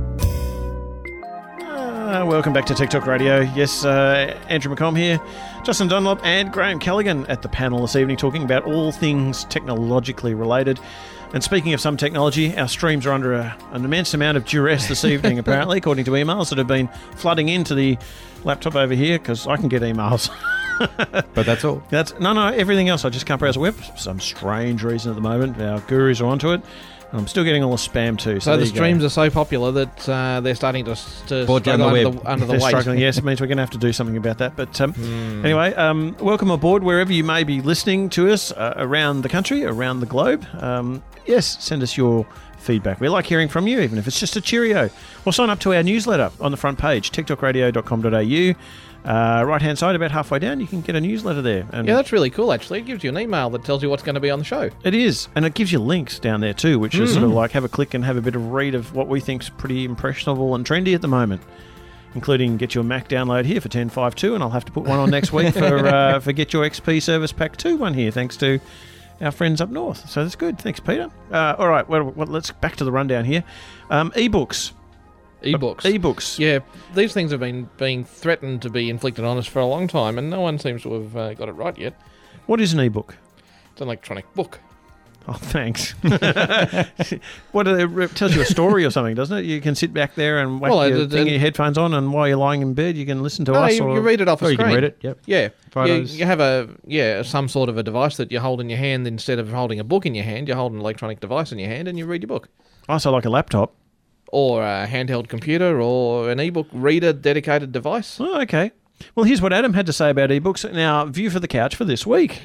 Uh, welcome back to Tech Talk Radio. Yes, uh, Andrew McComb here, Justin Dunlop and Graham Callaghan at the panel this evening talking about all things technologically related. And speaking of some technology, our streams are under a, an immense amount of duress this evening, apparently, according to emails that have been flooding into the laptop over here, because I can get emails. But that's all. That's no, no. Everything else I just can't browse the web for some strange reason at the moment. Our gurus are onto it. I'm still getting all the spam too. So, so the streams go. are so popular that uh, they're starting to, to struggle the under, web. the, under the they're weight. struggling. Yes, it means we're going to have to do something about that. But um, mm. anyway, um, welcome aboard wherever you may be listening to us uh, around the country, around the globe. Um, yes, send us your feedback. We like hearing from you, even if it's just a cheerio. Or sign up to our newsletter on the front page, tech talk radio dot com dot a u. Uh, right hand side, about halfway down, you can get a newsletter there. And yeah, that's really cool, actually. It gives you an email that tells you what's going to be on the show. It is, and it gives you links down there too, which mm-hmm. is sort of like have a click and have a bit of read of what we think's pretty impressionable and trendy at the moment, including get your Mac download here for ten point five two, and I'll have to put one on next week for uh, for Get Your X P Service Pack two one here, thanks to our friends up north. So that's good. Thanks, Peter. Uh, all right, well, well, let's back to the rundown here. Um, ebooks. E-books. Uh, e-books. Yeah, these things have been being threatened to be inflicted on us for a long time, and no one seems to have uh, got it right yet. What is an e-book? It's an electronic book. Oh, thanks. What it tells you a story or something, doesn't it? You can sit back there and whack well, your, uh, thing, your headphones on, and while you're lying in bed, you can listen to no, us. You, or you read it off a or screen. You can read it. Yep. Yeah. Photos. You, you have a yeah some sort of a device that you hold in your hand instead of holding a book in your hand. You hold an electronic device in your hand, and you read your book. Oh, so like a laptop. Or a handheld computer, or an e-book reader dedicated device. Oh, okay. Well, here's what Adam had to say about ebooks. Now, View for the Couch for this week.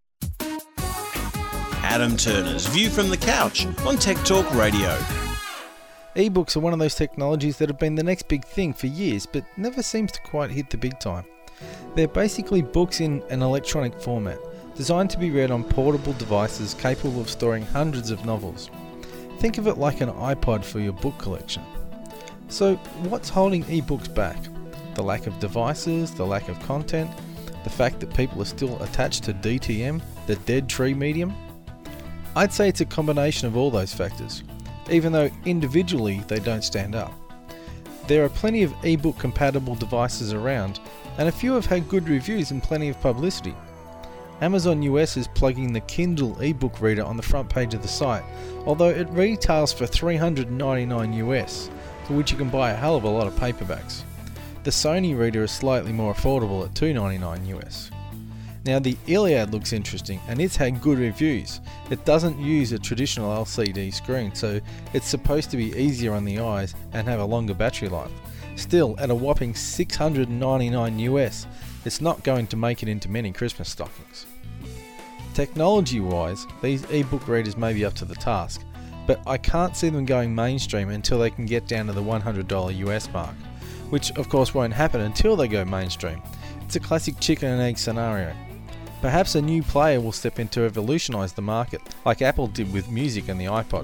Adam Turner's View from the Couch on Tech Talk Radio. Ebooks are one of those technologies that have been the next big thing for years, but never seems to quite hit the big time. They're basically books in an electronic format, designed to be read on portable devices capable of storing hundreds of novels. Think of it like an iPod for your book collection. So, what's holding ebooks back? The lack of devices, the lack of content, the fact that people are still attached to D T M, the dead tree medium? I'd say it's a combination of all those factors, even though individually they don't stand up. There are plenty of ebook compatible devices around, and a few have had good reviews and plenty of publicity. Amazon U S is plugging the Kindle ebook reader on the front page of the site, although it retails for three hundred ninety-nine U S, for which you can buy a hell of a lot of paperbacks. The Sony reader is slightly more affordable at two hundred ninety-nine U S. Now the Iliad looks interesting, and it's had good reviews. It doesn't use a traditional L C D screen, so it's supposed to be easier on the eyes and have a longer battery life. Still, at a whopping six hundred ninety-nine U S, it's not going to make it into many Christmas stockings. Technology-wise, these ebook readers may be up to the task, but I can't see them going mainstream until they can get down to the one hundred dollars U S mark, which of course won't happen until they go mainstream. It's a classic chicken and egg scenario. Perhaps a new player will step in to revolutionise the market, like Apple did with music and the iPod.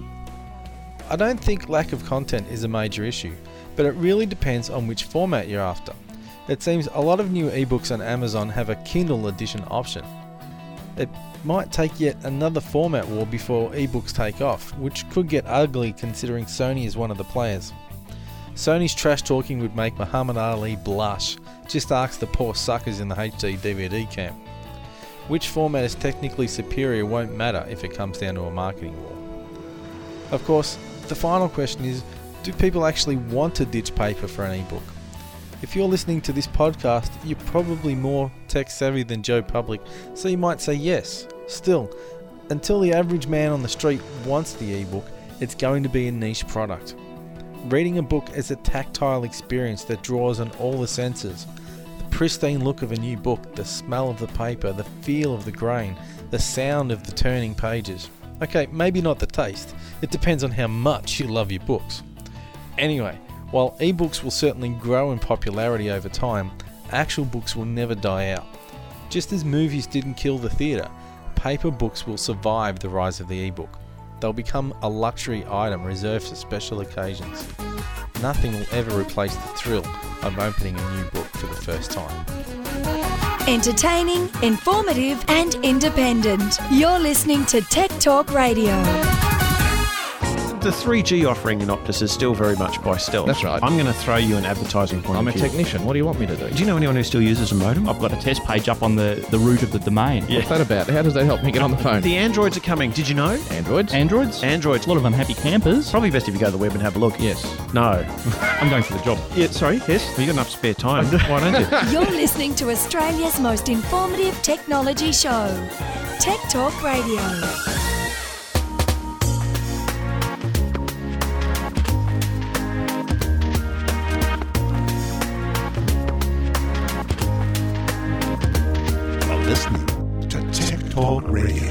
I don't think lack of content is a major issue, but it really depends on which format you're after. It seems a lot of new ebooks on Amazon have a Kindle edition option. It might take yet another format war before ebooks take off, which could get ugly considering Sony is one of the players. Sony's trash talking would make Muhammad Ali blush. Just ask the poor suckers in the H D D V D camp. Which format is technically superior won't matter if it comes down to a marketing war. Of course, the final question is, do people actually want to ditch paper for an ebook? If you're listening to this podcast, you're probably more tech savvy than Joe Public, so you might say yes. Still, until the average man on the street wants the ebook, it's going to be a niche product. Reading a book is a tactile experience that draws on all the senses. The pristine look of a new book, the smell of the paper, the feel of the grain, the sound of the turning pages. Okay, maybe not the taste. It depends on how much you love your books. Anyway, while ebooks will certainly grow in popularity over time, actual books will never die out. Just as movies didn't kill the theatre, paper books will survive the rise of the ebook. They'll become a luxury item reserved for special occasions. Nothing will ever replace the thrill of opening a new book for the first time. Entertaining, informative and independent. You're listening to Tech Talk Radio. The three G offering in Optus is still very much by stealth. That's right. I'm going to throw you an advertising point I'm of a view. technician. What do you want me to do? Do you know anyone who still uses a modem? I've got a test page up on the, the root of the domain. Yeah. What's that about? How does that help me get on the phone? The Androids are coming. Did you know? Androids? Androids? Androids. A lot of unhappy campers. Probably best if you go to the web and have a look. Yes. No. I'm going for the job. Yeah, sorry, yes? Well, you've got enough spare time. Why don't you? You're listening to Australia's most informative technology show, Tech Talk Radio. Listening to Tech Talk Radio.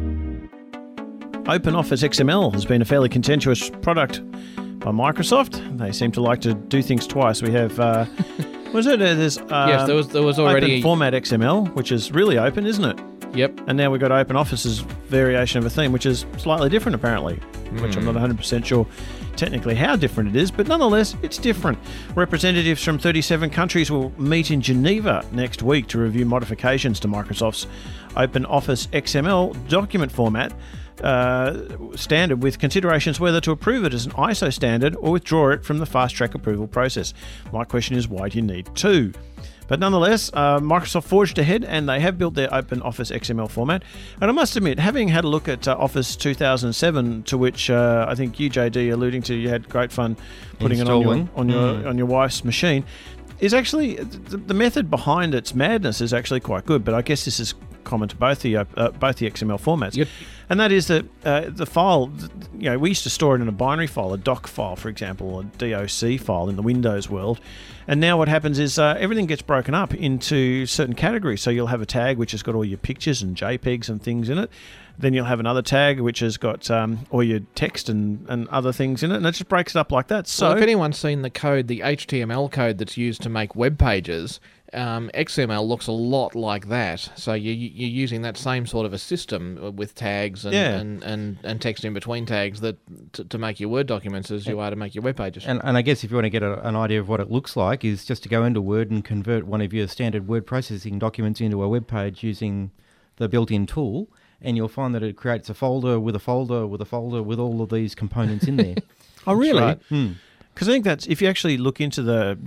OpenOffice X M L has been a fairly contentious product by Microsoft. They seem to like to do things twice. We have, uh, was it? Uh, there's uh, yes, there was there was already Open Format X M L, which is really open, isn't it? Yep. And now we've got OpenOffice's variation of a theme, which is slightly different apparently, mm. which I'm not one hundred percent sure technically how different it is, but nonetheless, it's different. Representatives from thirty-seven countries will meet in Geneva next week to review modifications to Microsoft's OpenOffice X M L document format uh, standard, with considerations whether to approve it as an I S O standard or withdraw it from the fast-track approval process. My question is, why do you need two? But nonetheless, uh, Microsoft forged ahead and they have built their OpenOffice X M L format. And I must admit, having had a look at uh, Office two thousand seven, to which uh, I think you, J D, alluding to, you had great fun putting Installing. it on your on your, Mm. on your wife's machine, is actually, the, the method behind its madness is actually quite good. But I guess this is common to both the uh, both the X M L formats. Yep. And that is that uh, the file, you know, we used to store it in a binary file, a doc file, for example, a doc file in the Windows world. And now what happens is uh, everything gets broken up into certain categories. So you'll have a tag which has got all your pictures and JPEGs and things in it. Then you'll have another tag which has got um, all your text and, and other things in it. And it just breaks it up like that. So well, if anyone's seen the code, the H T M L code that's used to make web pages, um, X M L looks a lot like that. So you, you're using that same sort of a system with tags and, Yeah. and, and, and text in between tags that to, to make your Word documents as you are to make your web pages. And, and I guess if you want to get a, an idea of what it looks like, is just to go into Word and convert one of your standard word processing documents into a web page using the built-in tool, and you'll find that it creates a folder with a folder with a folder with all of these components in there. Oh, really? right. Because I think that's, if you actually look into the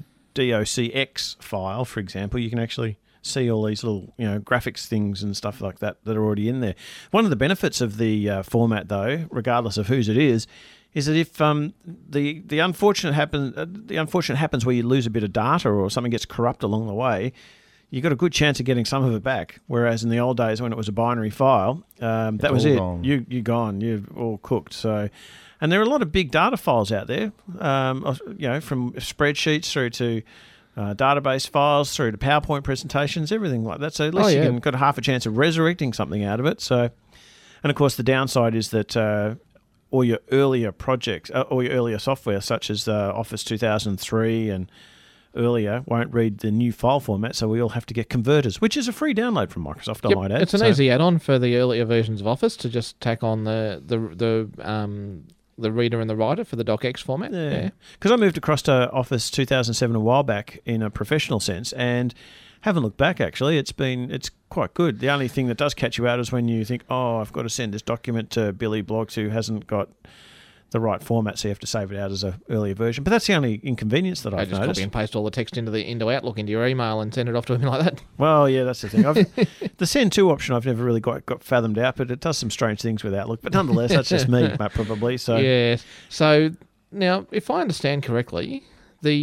docx file, for example, you can actually see all these little, you know, graphics things and stuff like that that are already in there. One of the benefits of the uh, format, though, regardless of whose it is, is that if um, the the unfortunate happen uh, the unfortunate happens where you lose a bit of data or something gets corrupt along the way, you've got a good chance of getting some of it back. Whereas in the old days when it was a binary file, um, that It's was all it. gone. You you're gone. You're all cooked. So, and there are a lot of big data files out there. Um, you know, from spreadsheets through to uh, database files through to PowerPoint presentations, everything like that. So at least Oh, you yeah. can got half a chance of resurrecting something out of it. So, and of course the downside is that uh, all your earlier projects, uh, all your earlier software, such as uh, Office two thousand three and earlier, won't read the new file format, so we all have to get converters, which is a free download from Microsoft, I Yep, might add. it's an So- easy add-on for the earlier versions of Office to just tack on the the the um the reader and the writer for the docx format. Yeah, because I moved across to Office two thousand seven a while back in a professional sense, and haven't looked back. Actually, it's been it's quite good. The only thing that does catch you out is when you think, oh, I've got to send this document to Billy Bloggs who hasn't got the right format, so you have to save it out as a earlier version. But that's the only inconvenience that I I've just noticed. copy and paste all the text into the into Outlook into your email and send it off to him like that. Well, yeah, that's the thing. I've, the send to option I've never really got, got fathomed out, but it does some strange things with Outlook. But nonetheless, that's just me, Matt, probably. So Yes. So now, if I understand correctly, the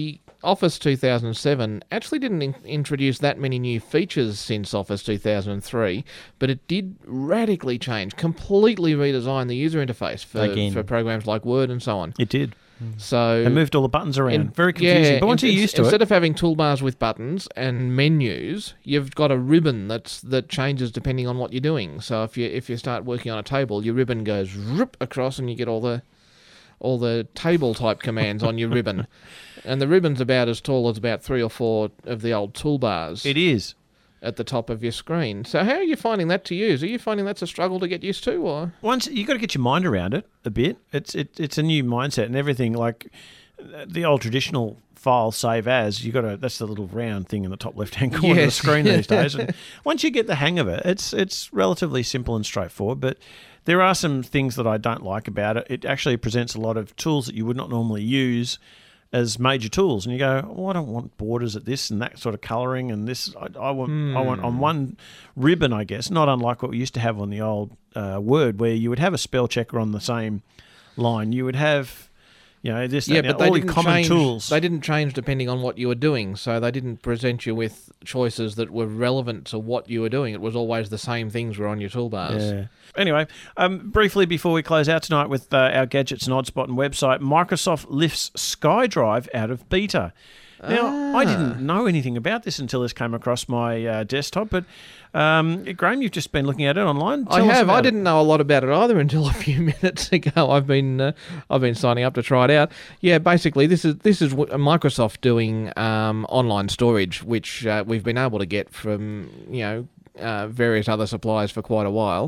Office two thousand seven actually didn't in- introduce that many new features since Office two thousand three, but it did radically change, completely redesign the user interface for, Again. for programs like Word and so on. It did. So They moved all the buttons around. in- Very confusing. yeah, but once in- you're used to instead it. of having toolbars with buttons and menus, you've got a ribbon that's that changes depending on what you're doing. So if you if you start working on a table, your ribbon goes rip across, and you get all the all the table type commands on your ribbon. And the ribbon's about as tall as about three or four of the old toolbars. It is. At the top of your screen. So how are you finding that to use? Are you finding that's a struggle to get used to, or Once you got to get your mind around it a bit. It's it, it's a new mindset and everything. Like the old traditional file save as, you got to. That's the little round thing in the top left hand corner of the Yes. screen these days. And once you get the hang of it, it's it's relatively simple and straightforward. But there are some things that I don't like about it. It actually presents a lot of tools that you would not normally use as major tools, and you go, oh, I don't want borders at this and that sort of colouring, and this I, I want I want on one ribbon, I guess, not unlike what we used to have on the old uh, Word, where you would have a spell checker on the same line. You would have, you know, this yeah, that, but all they the didn't common change, tools. They didn't change depending on what you were doing, so they didn't present you with choices that were relevant to what you were doing. It was always the same things were on your toolbars. Yeah. Anyway, um, briefly before we close out tonight with uh, our Gadgets and Oddspot and website, Microsoft lifts SkyDrive out of beta. Now, Ah. I didn't know anything about this until this came across my uh, desktop, but um, Graham, you've just been looking at it online. I Tell us have. about I it. didn't know a lot about it either until a few minutes ago. I've been uh, I've been signing up to try it out. Yeah, basically this is this is what Microsoft doing um, online storage, which uh, we've been able to get from you know uh, various other suppliers for quite a while.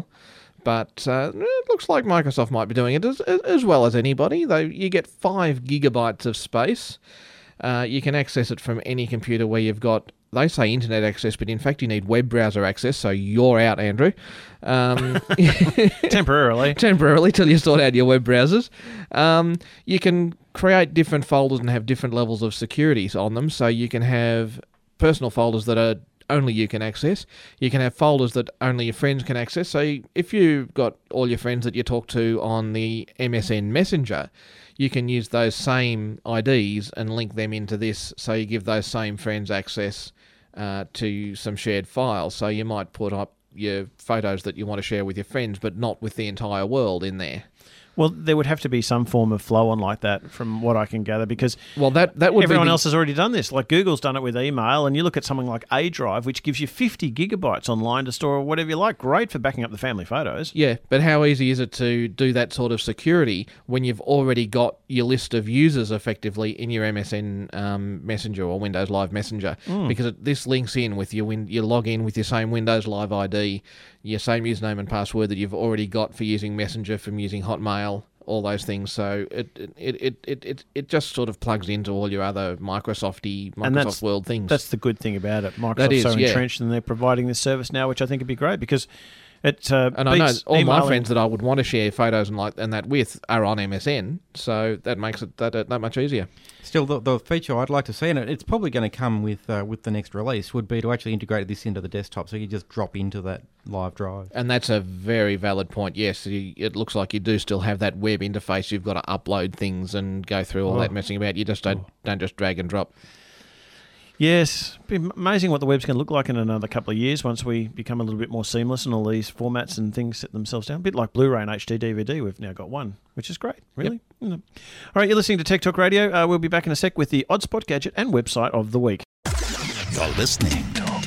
But uh, it looks like Microsoft might be doing it as, as well as anybody. Though you get five gigabytes of space. Uh, you can access it from any computer where you've got, they say internet access, but in fact you need web browser access, so you're out, Andrew. Um, Temporarily. Temporarily, till you sort out your web browsers. Um, you can create different folders and have different levels of security on them, so you can have personal folders that are only you can access. You can have folders that only your friends can access. So if you've got all your friends that you talk to on the M S N Messenger, you can use those same I Ds and link them into this, so you give those same friends access uh, to some shared files. So you might put up your photos that you want to share with your friends, but not with the entire world in there. Well, there would have to be some form of flow-on like that, from what I can gather, because well, that that would everyone be the, else has already done this. Like Google's done it with email, and you look at something like A Drive, which gives you fifty gigabytes online to store whatever you like. Great for backing up the family photos. Yeah, but how easy is it to do that sort of security when you've already got your list of users effectively in your M S N um, Messenger or Windows Live Messenger? Mm. Because it, this links in with your win- you log in with your same Windows Live I D, your same username and password that you've already got for using Messenger, from using Hotmail, all those things. So it it, it, it, it it just sort of plugs into all your other Microsofty, And that's- Microsoft World things. That's the good thing about it. Microsoft's That is, so yeah. entrenched, and they're providing this service now, which I think would be great, because it uh, And I know beats all my emailing- friends that I would want to share photos and like and that with are on M S N, so that makes it that that much easier. Still, the, the feature I'd like to see, and it, it's probably going to come with uh, with the next release, would be to actually integrate this into the desktop, so you just drop into that live drive. And that's a very valid point. Yes, you, it looks like you do still have that web interface. You've got to upload things and go through all Oh. that messing about. You just don't don't just drag and drop. Yes, be amazing what the web's going to look like in another couple of years once we become a little bit more seamless and all these formats and things set themselves down. A bit like Blu-ray and H D D V D, we've now got one, which is great, really. Yep. All right, you're listening to Tech Talk Radio. Uh, we'll be back in a sec with the Oddspot, Gadget and website of the week. You're listening.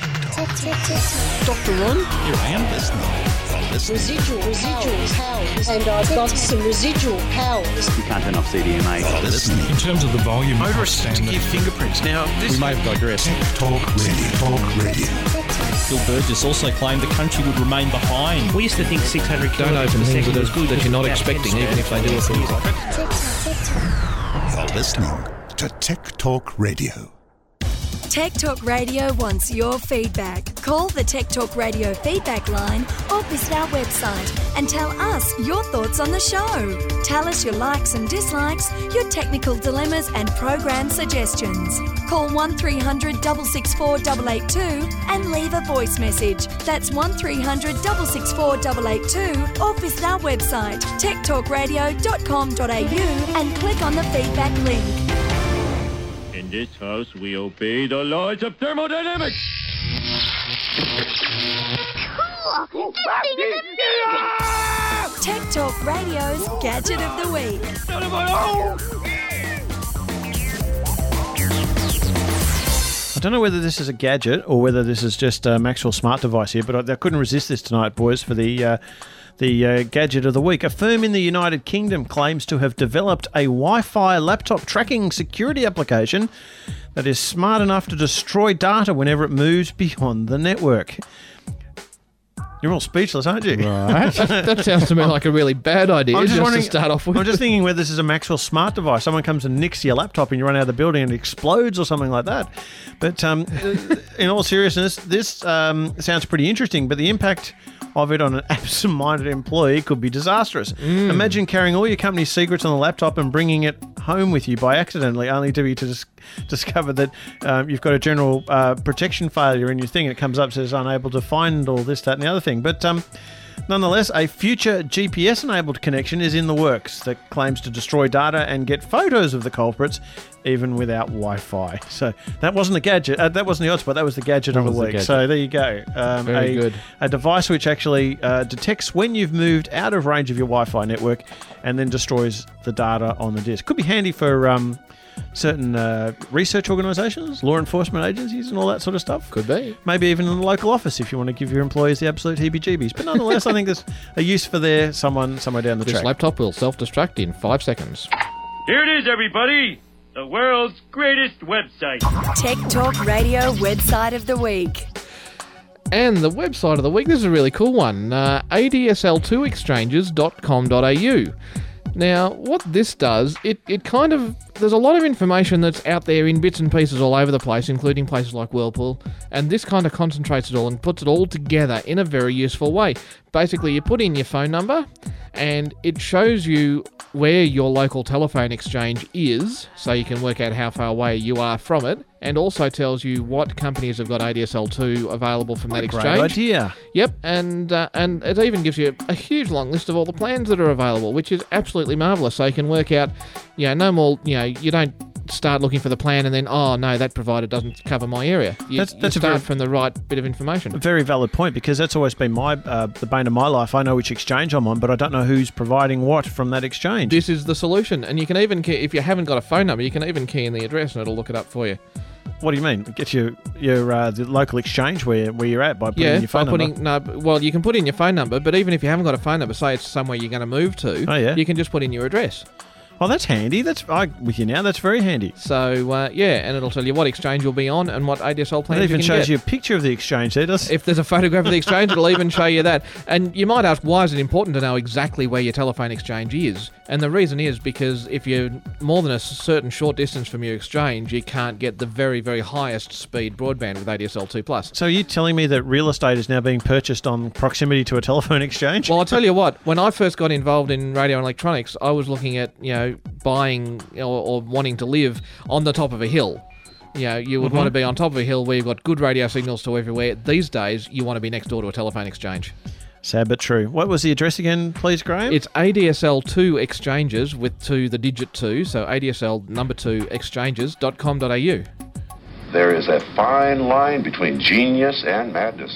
Doctor Ron? Here I am listening. You're listening. Residual, residual powers. And I've got some residual powers. You can't turn off C D M A. You're listening. In terms of the volume, Motorists to give fingerprints. Now, this we may have digressed. Talk Radio. Talk Radio. Bill Burgess also claimed the country would remain behind. We used to think six hundred Don't kilometres open per things second that, was are, good. that you're not About expecting, ten even if they do it things like it. You're listening to Tech Talk Radio. Tech Talk Radio wants your feedback. Call the Tech Talk Radio feedback line or visit our website and tell us your thoughts on the show. Tell us your likes and dislikes, your technical dilemmas and program suggestions. Call one three hundred six six four eight eight two and leave a voice message. That's one three hundred six six four eight eight two, or visit our website tech talk radio dot com dot a u and click on the feedback link. In this house, we obey the laws of thermodynamics. Cool! That thing is amazing! Tech Talk Radio's Gadget of the Week. I don't know whether this is a gadget or whether this is just a Maxwell Smart device here, but I, I couldn't resist this tonight, boys, for the uh, the uh, gadget of the week. A firm in the United Kingdom claims to have developed a Wi-Fi laptop tracking security application that is smart enough to destroy data whenever it moves beyond the network. You're all speechless, aren't you? Right. that, that sounds to me like a really bad idea. I'm just, just wondering, to start off with. I'm just thinking whether this is a Maxwell Smart device. Someone comes and nicks your laptop and you run out of the building and it explodes or something like that. But um, in all seriousness, this um, sounds pretty interesting, but the impact of it on an absent-minded employee could be disastrous. Mm. Imagine carrying all your company's secrets on the laptop and bringing it home with you by accidentally, only to be to dis- discover that um, you've got a general uh, protection failure in your thing and it comes up says unable to find all this, that and the other thing. But um, nonetheless, a future G P S-enabled connection is in the works that claims to destroy data and get photos of the culprits even without Wi-Fi. So that wasn't a gadget. Uh, that wasn't the Oddspot. That was the gadget That of the was the week. gadget. So there you go. Um, Very a, good. A device which actually uh, detects when you've moved out of range of your Wi-Fi network and then destroys the data on the disk. Could be handy for um, certain uh, research organisations, law enforcement agencies and all that sort of stuff. Could be. Maybe even in the local office if you want to give your employees the absolute heebie-jeebies. But nonetheless, I think there's a use for there someone somewhere down the This track. laptop will self-destruct in five seconds. Here it is, everybody. The world's greatest website. Tech Talk Radio Website of the Week. And the website of the week, this is a really cool one, uh, A D S L two exchanges dot com dot A U. Now, what this does, it, it kind of, there's a lot of information that's out there in bits and pieces all over the place, including places like Whirlpool, and this kind of concentrates it all and puts it all together in a very useful way. Basically, you put in your phone number, and it shows you where your local telephone exchange is, so you can work out how far away you are from it, and also tells you what companies have got A D S L two available from that exchange. Great idea. Yep, and uh, and it even gives you a huge long list of all the plans that are available, which is absolutely marvellous. So you can work out, you know, no more, you know, you don't start looking for the plan and then, oh, no, that provider doesn't cover my area. You, That's- that's a you start very- from the right bit of information. A very valid point, because that's always been my uh, the bane of my life. I know which exchange I'm on, but I don't know who's providing what from that exchange. This is the solution, and you can even key, if you haven't got a phone number, you can even key in the address and it'll look it up for you. What do you mean? Get your your uh, the local exchange where, where you're at by putting Yeah, in your phone by putting number. no. b- Well, you can put in your phone number, but even if you haven't got a phone number, say it's somewhere you're going to move to, Oh, yeah. you can just put in your address. Oh, that's handy. That's I'm with you now. That's very handy. So uh, yeah, and it'll tell you what exchange you'll be on and what A D S L plans It even you can shows get. you a picture of the exchange there, does If there's a photograph of the exchange, it'll even show you that. And you might ask, why is it important to know exactly where your telephone exchange is? And the reason is because if you're more than a certain short distance from your exchange, you can't get the very, very highest speed broadband with A D S L two plus. So are you telling me that real estate is now being purchased on proximity to a telephone exchange? Well, I'll tell you what, when I first got involved in radio and electronics, I was looking at, you know, buying or, or wanting to live on the top of a hill. You know, you would Mhm. want to be on top of a hill where you've got good radio signals to everywhere. These days, you want to be next door to a telephone exchange. Sad but true. What was the address again, please, Graham? It's A D S L two exchanges with two, the digit two, so A D S L number two exchanges dot com dot A U. There is a fine line between genius and madness.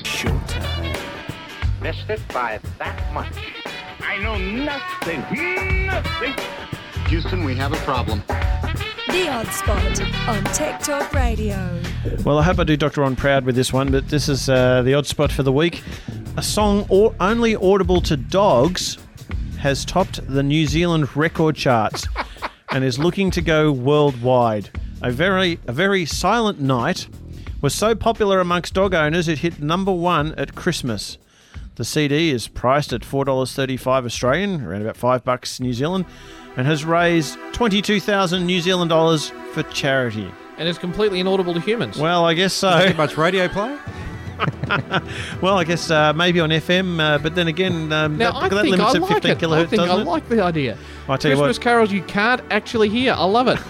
Missed it by that much. I know nothing, nothing. Houston, we have a problem. The Odd Spot on Tech Talk Radio. Well, I hope I do Doctor Ron proud with this one, but this is uh, the odd spot for the week. A song or only audible to dogs has topped the New Zealand record charts and is looking to go worldwide. A very, a very silent night was so popular amongst dog owners it hit number one at Christmas. The C D is priced at four dollars thirty-five Australian, around about five bucks New Zealand, and has raised twenty-two thousand New Zealand dollars for charity. And it's completely inaudible to humans. Well, I guess so. Does it get much radio play? Well, I guess uh, maybe on F M, uh, but then again, um, Now, that, I that think limits I at like fifteen it. kilohertz, I think I doesn't it? like the idea. I tell you Christmas what. carols you can't actually hear. I love it.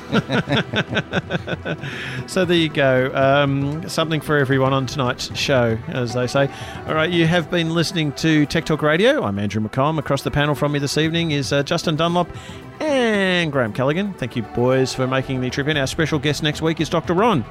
So there you go. Um, something for everyone on tonight's show, as they say. All right, you have been listening to Tech Talk Radio. I'm Andrew McComb. Across the panel from me this evening is uh, Justin Dunlop and Graham Callaghan. Thank you, boys, for making the trip in. Our special guest next week is Doctor Ron.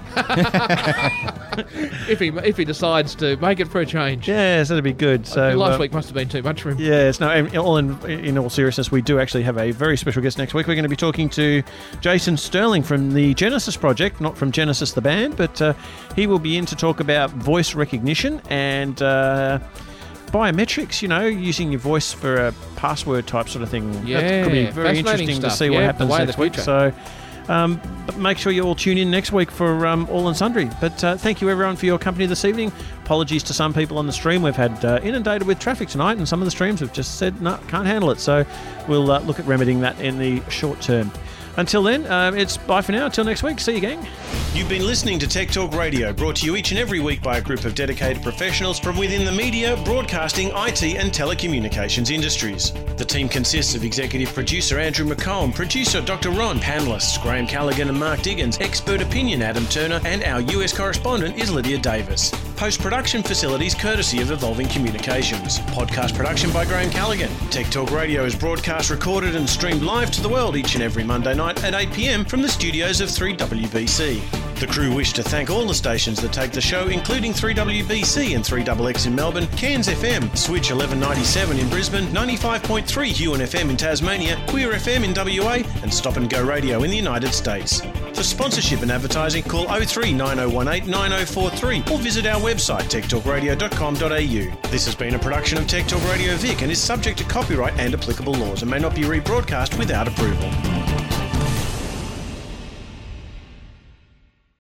if he if he decides to make it for a change. Yes, that'd be good. So last uh, week must have been too much for him. Yes, no. In all in, in all seriousness, we do actually have a very special guest next week. We're going to be talking to Jason Sterling from the Genesis Project, not from Genesis the band, but uh, he will be in to talk about voice recognition and uh, biometrics. You know, using your voice for a password type sort of thing. Yeah, that could be very interesting stuff. to see yeah, what happens the way next of the week. future. So. Um, but make sure you all tune in next week for um, All and Sundry. But uh, thank you everyone for your company this evening. Apologies to some people on the stream. We've had uh, inundated with traffic tonight, and some of the streams have just said, no, can't handle it. So we'll uh, look at remedying that in the short term. Until then, um, it's bye for now. Until next week. See you, gang. You've been listening to Tech Talk Radio, brought to you each and every week by a group of dedicated professionals from within the media, broadcasting, I T and telecommunications industries. The team consists of executive producer Andrew McComb, producer Doctor Ron, panellists Graham Callaghan and Mark Diggins, expert opinion Adam Turner, and our U S correspondent is Lydia Davis. Post-production facilities courtesy of Evolving Communications. Podcast production by Graham Callaghan. Tech Talk Radio is broadcast, recorded and streamed live to the world each and every Monday night at eight p m from the studios of three W B C. The crew wish to thank all the stations that take the show, including three W B C and three X X in Melbourne, Cairns F M, Switch eleven ninety-seven in Brisbane, ninety-five point three Huon F M in Tasmania, Queer F M in W A, and Stop and Go Radio in the United States. For sponsorship and advertising, call oh three nine oh one eight nine oh four three or visit our website tech talk radio dot com dot a u. This has been a production of Tech Talk Radio Vic and is subject to copyright and applicable laws and may not be rebroadcast without approval.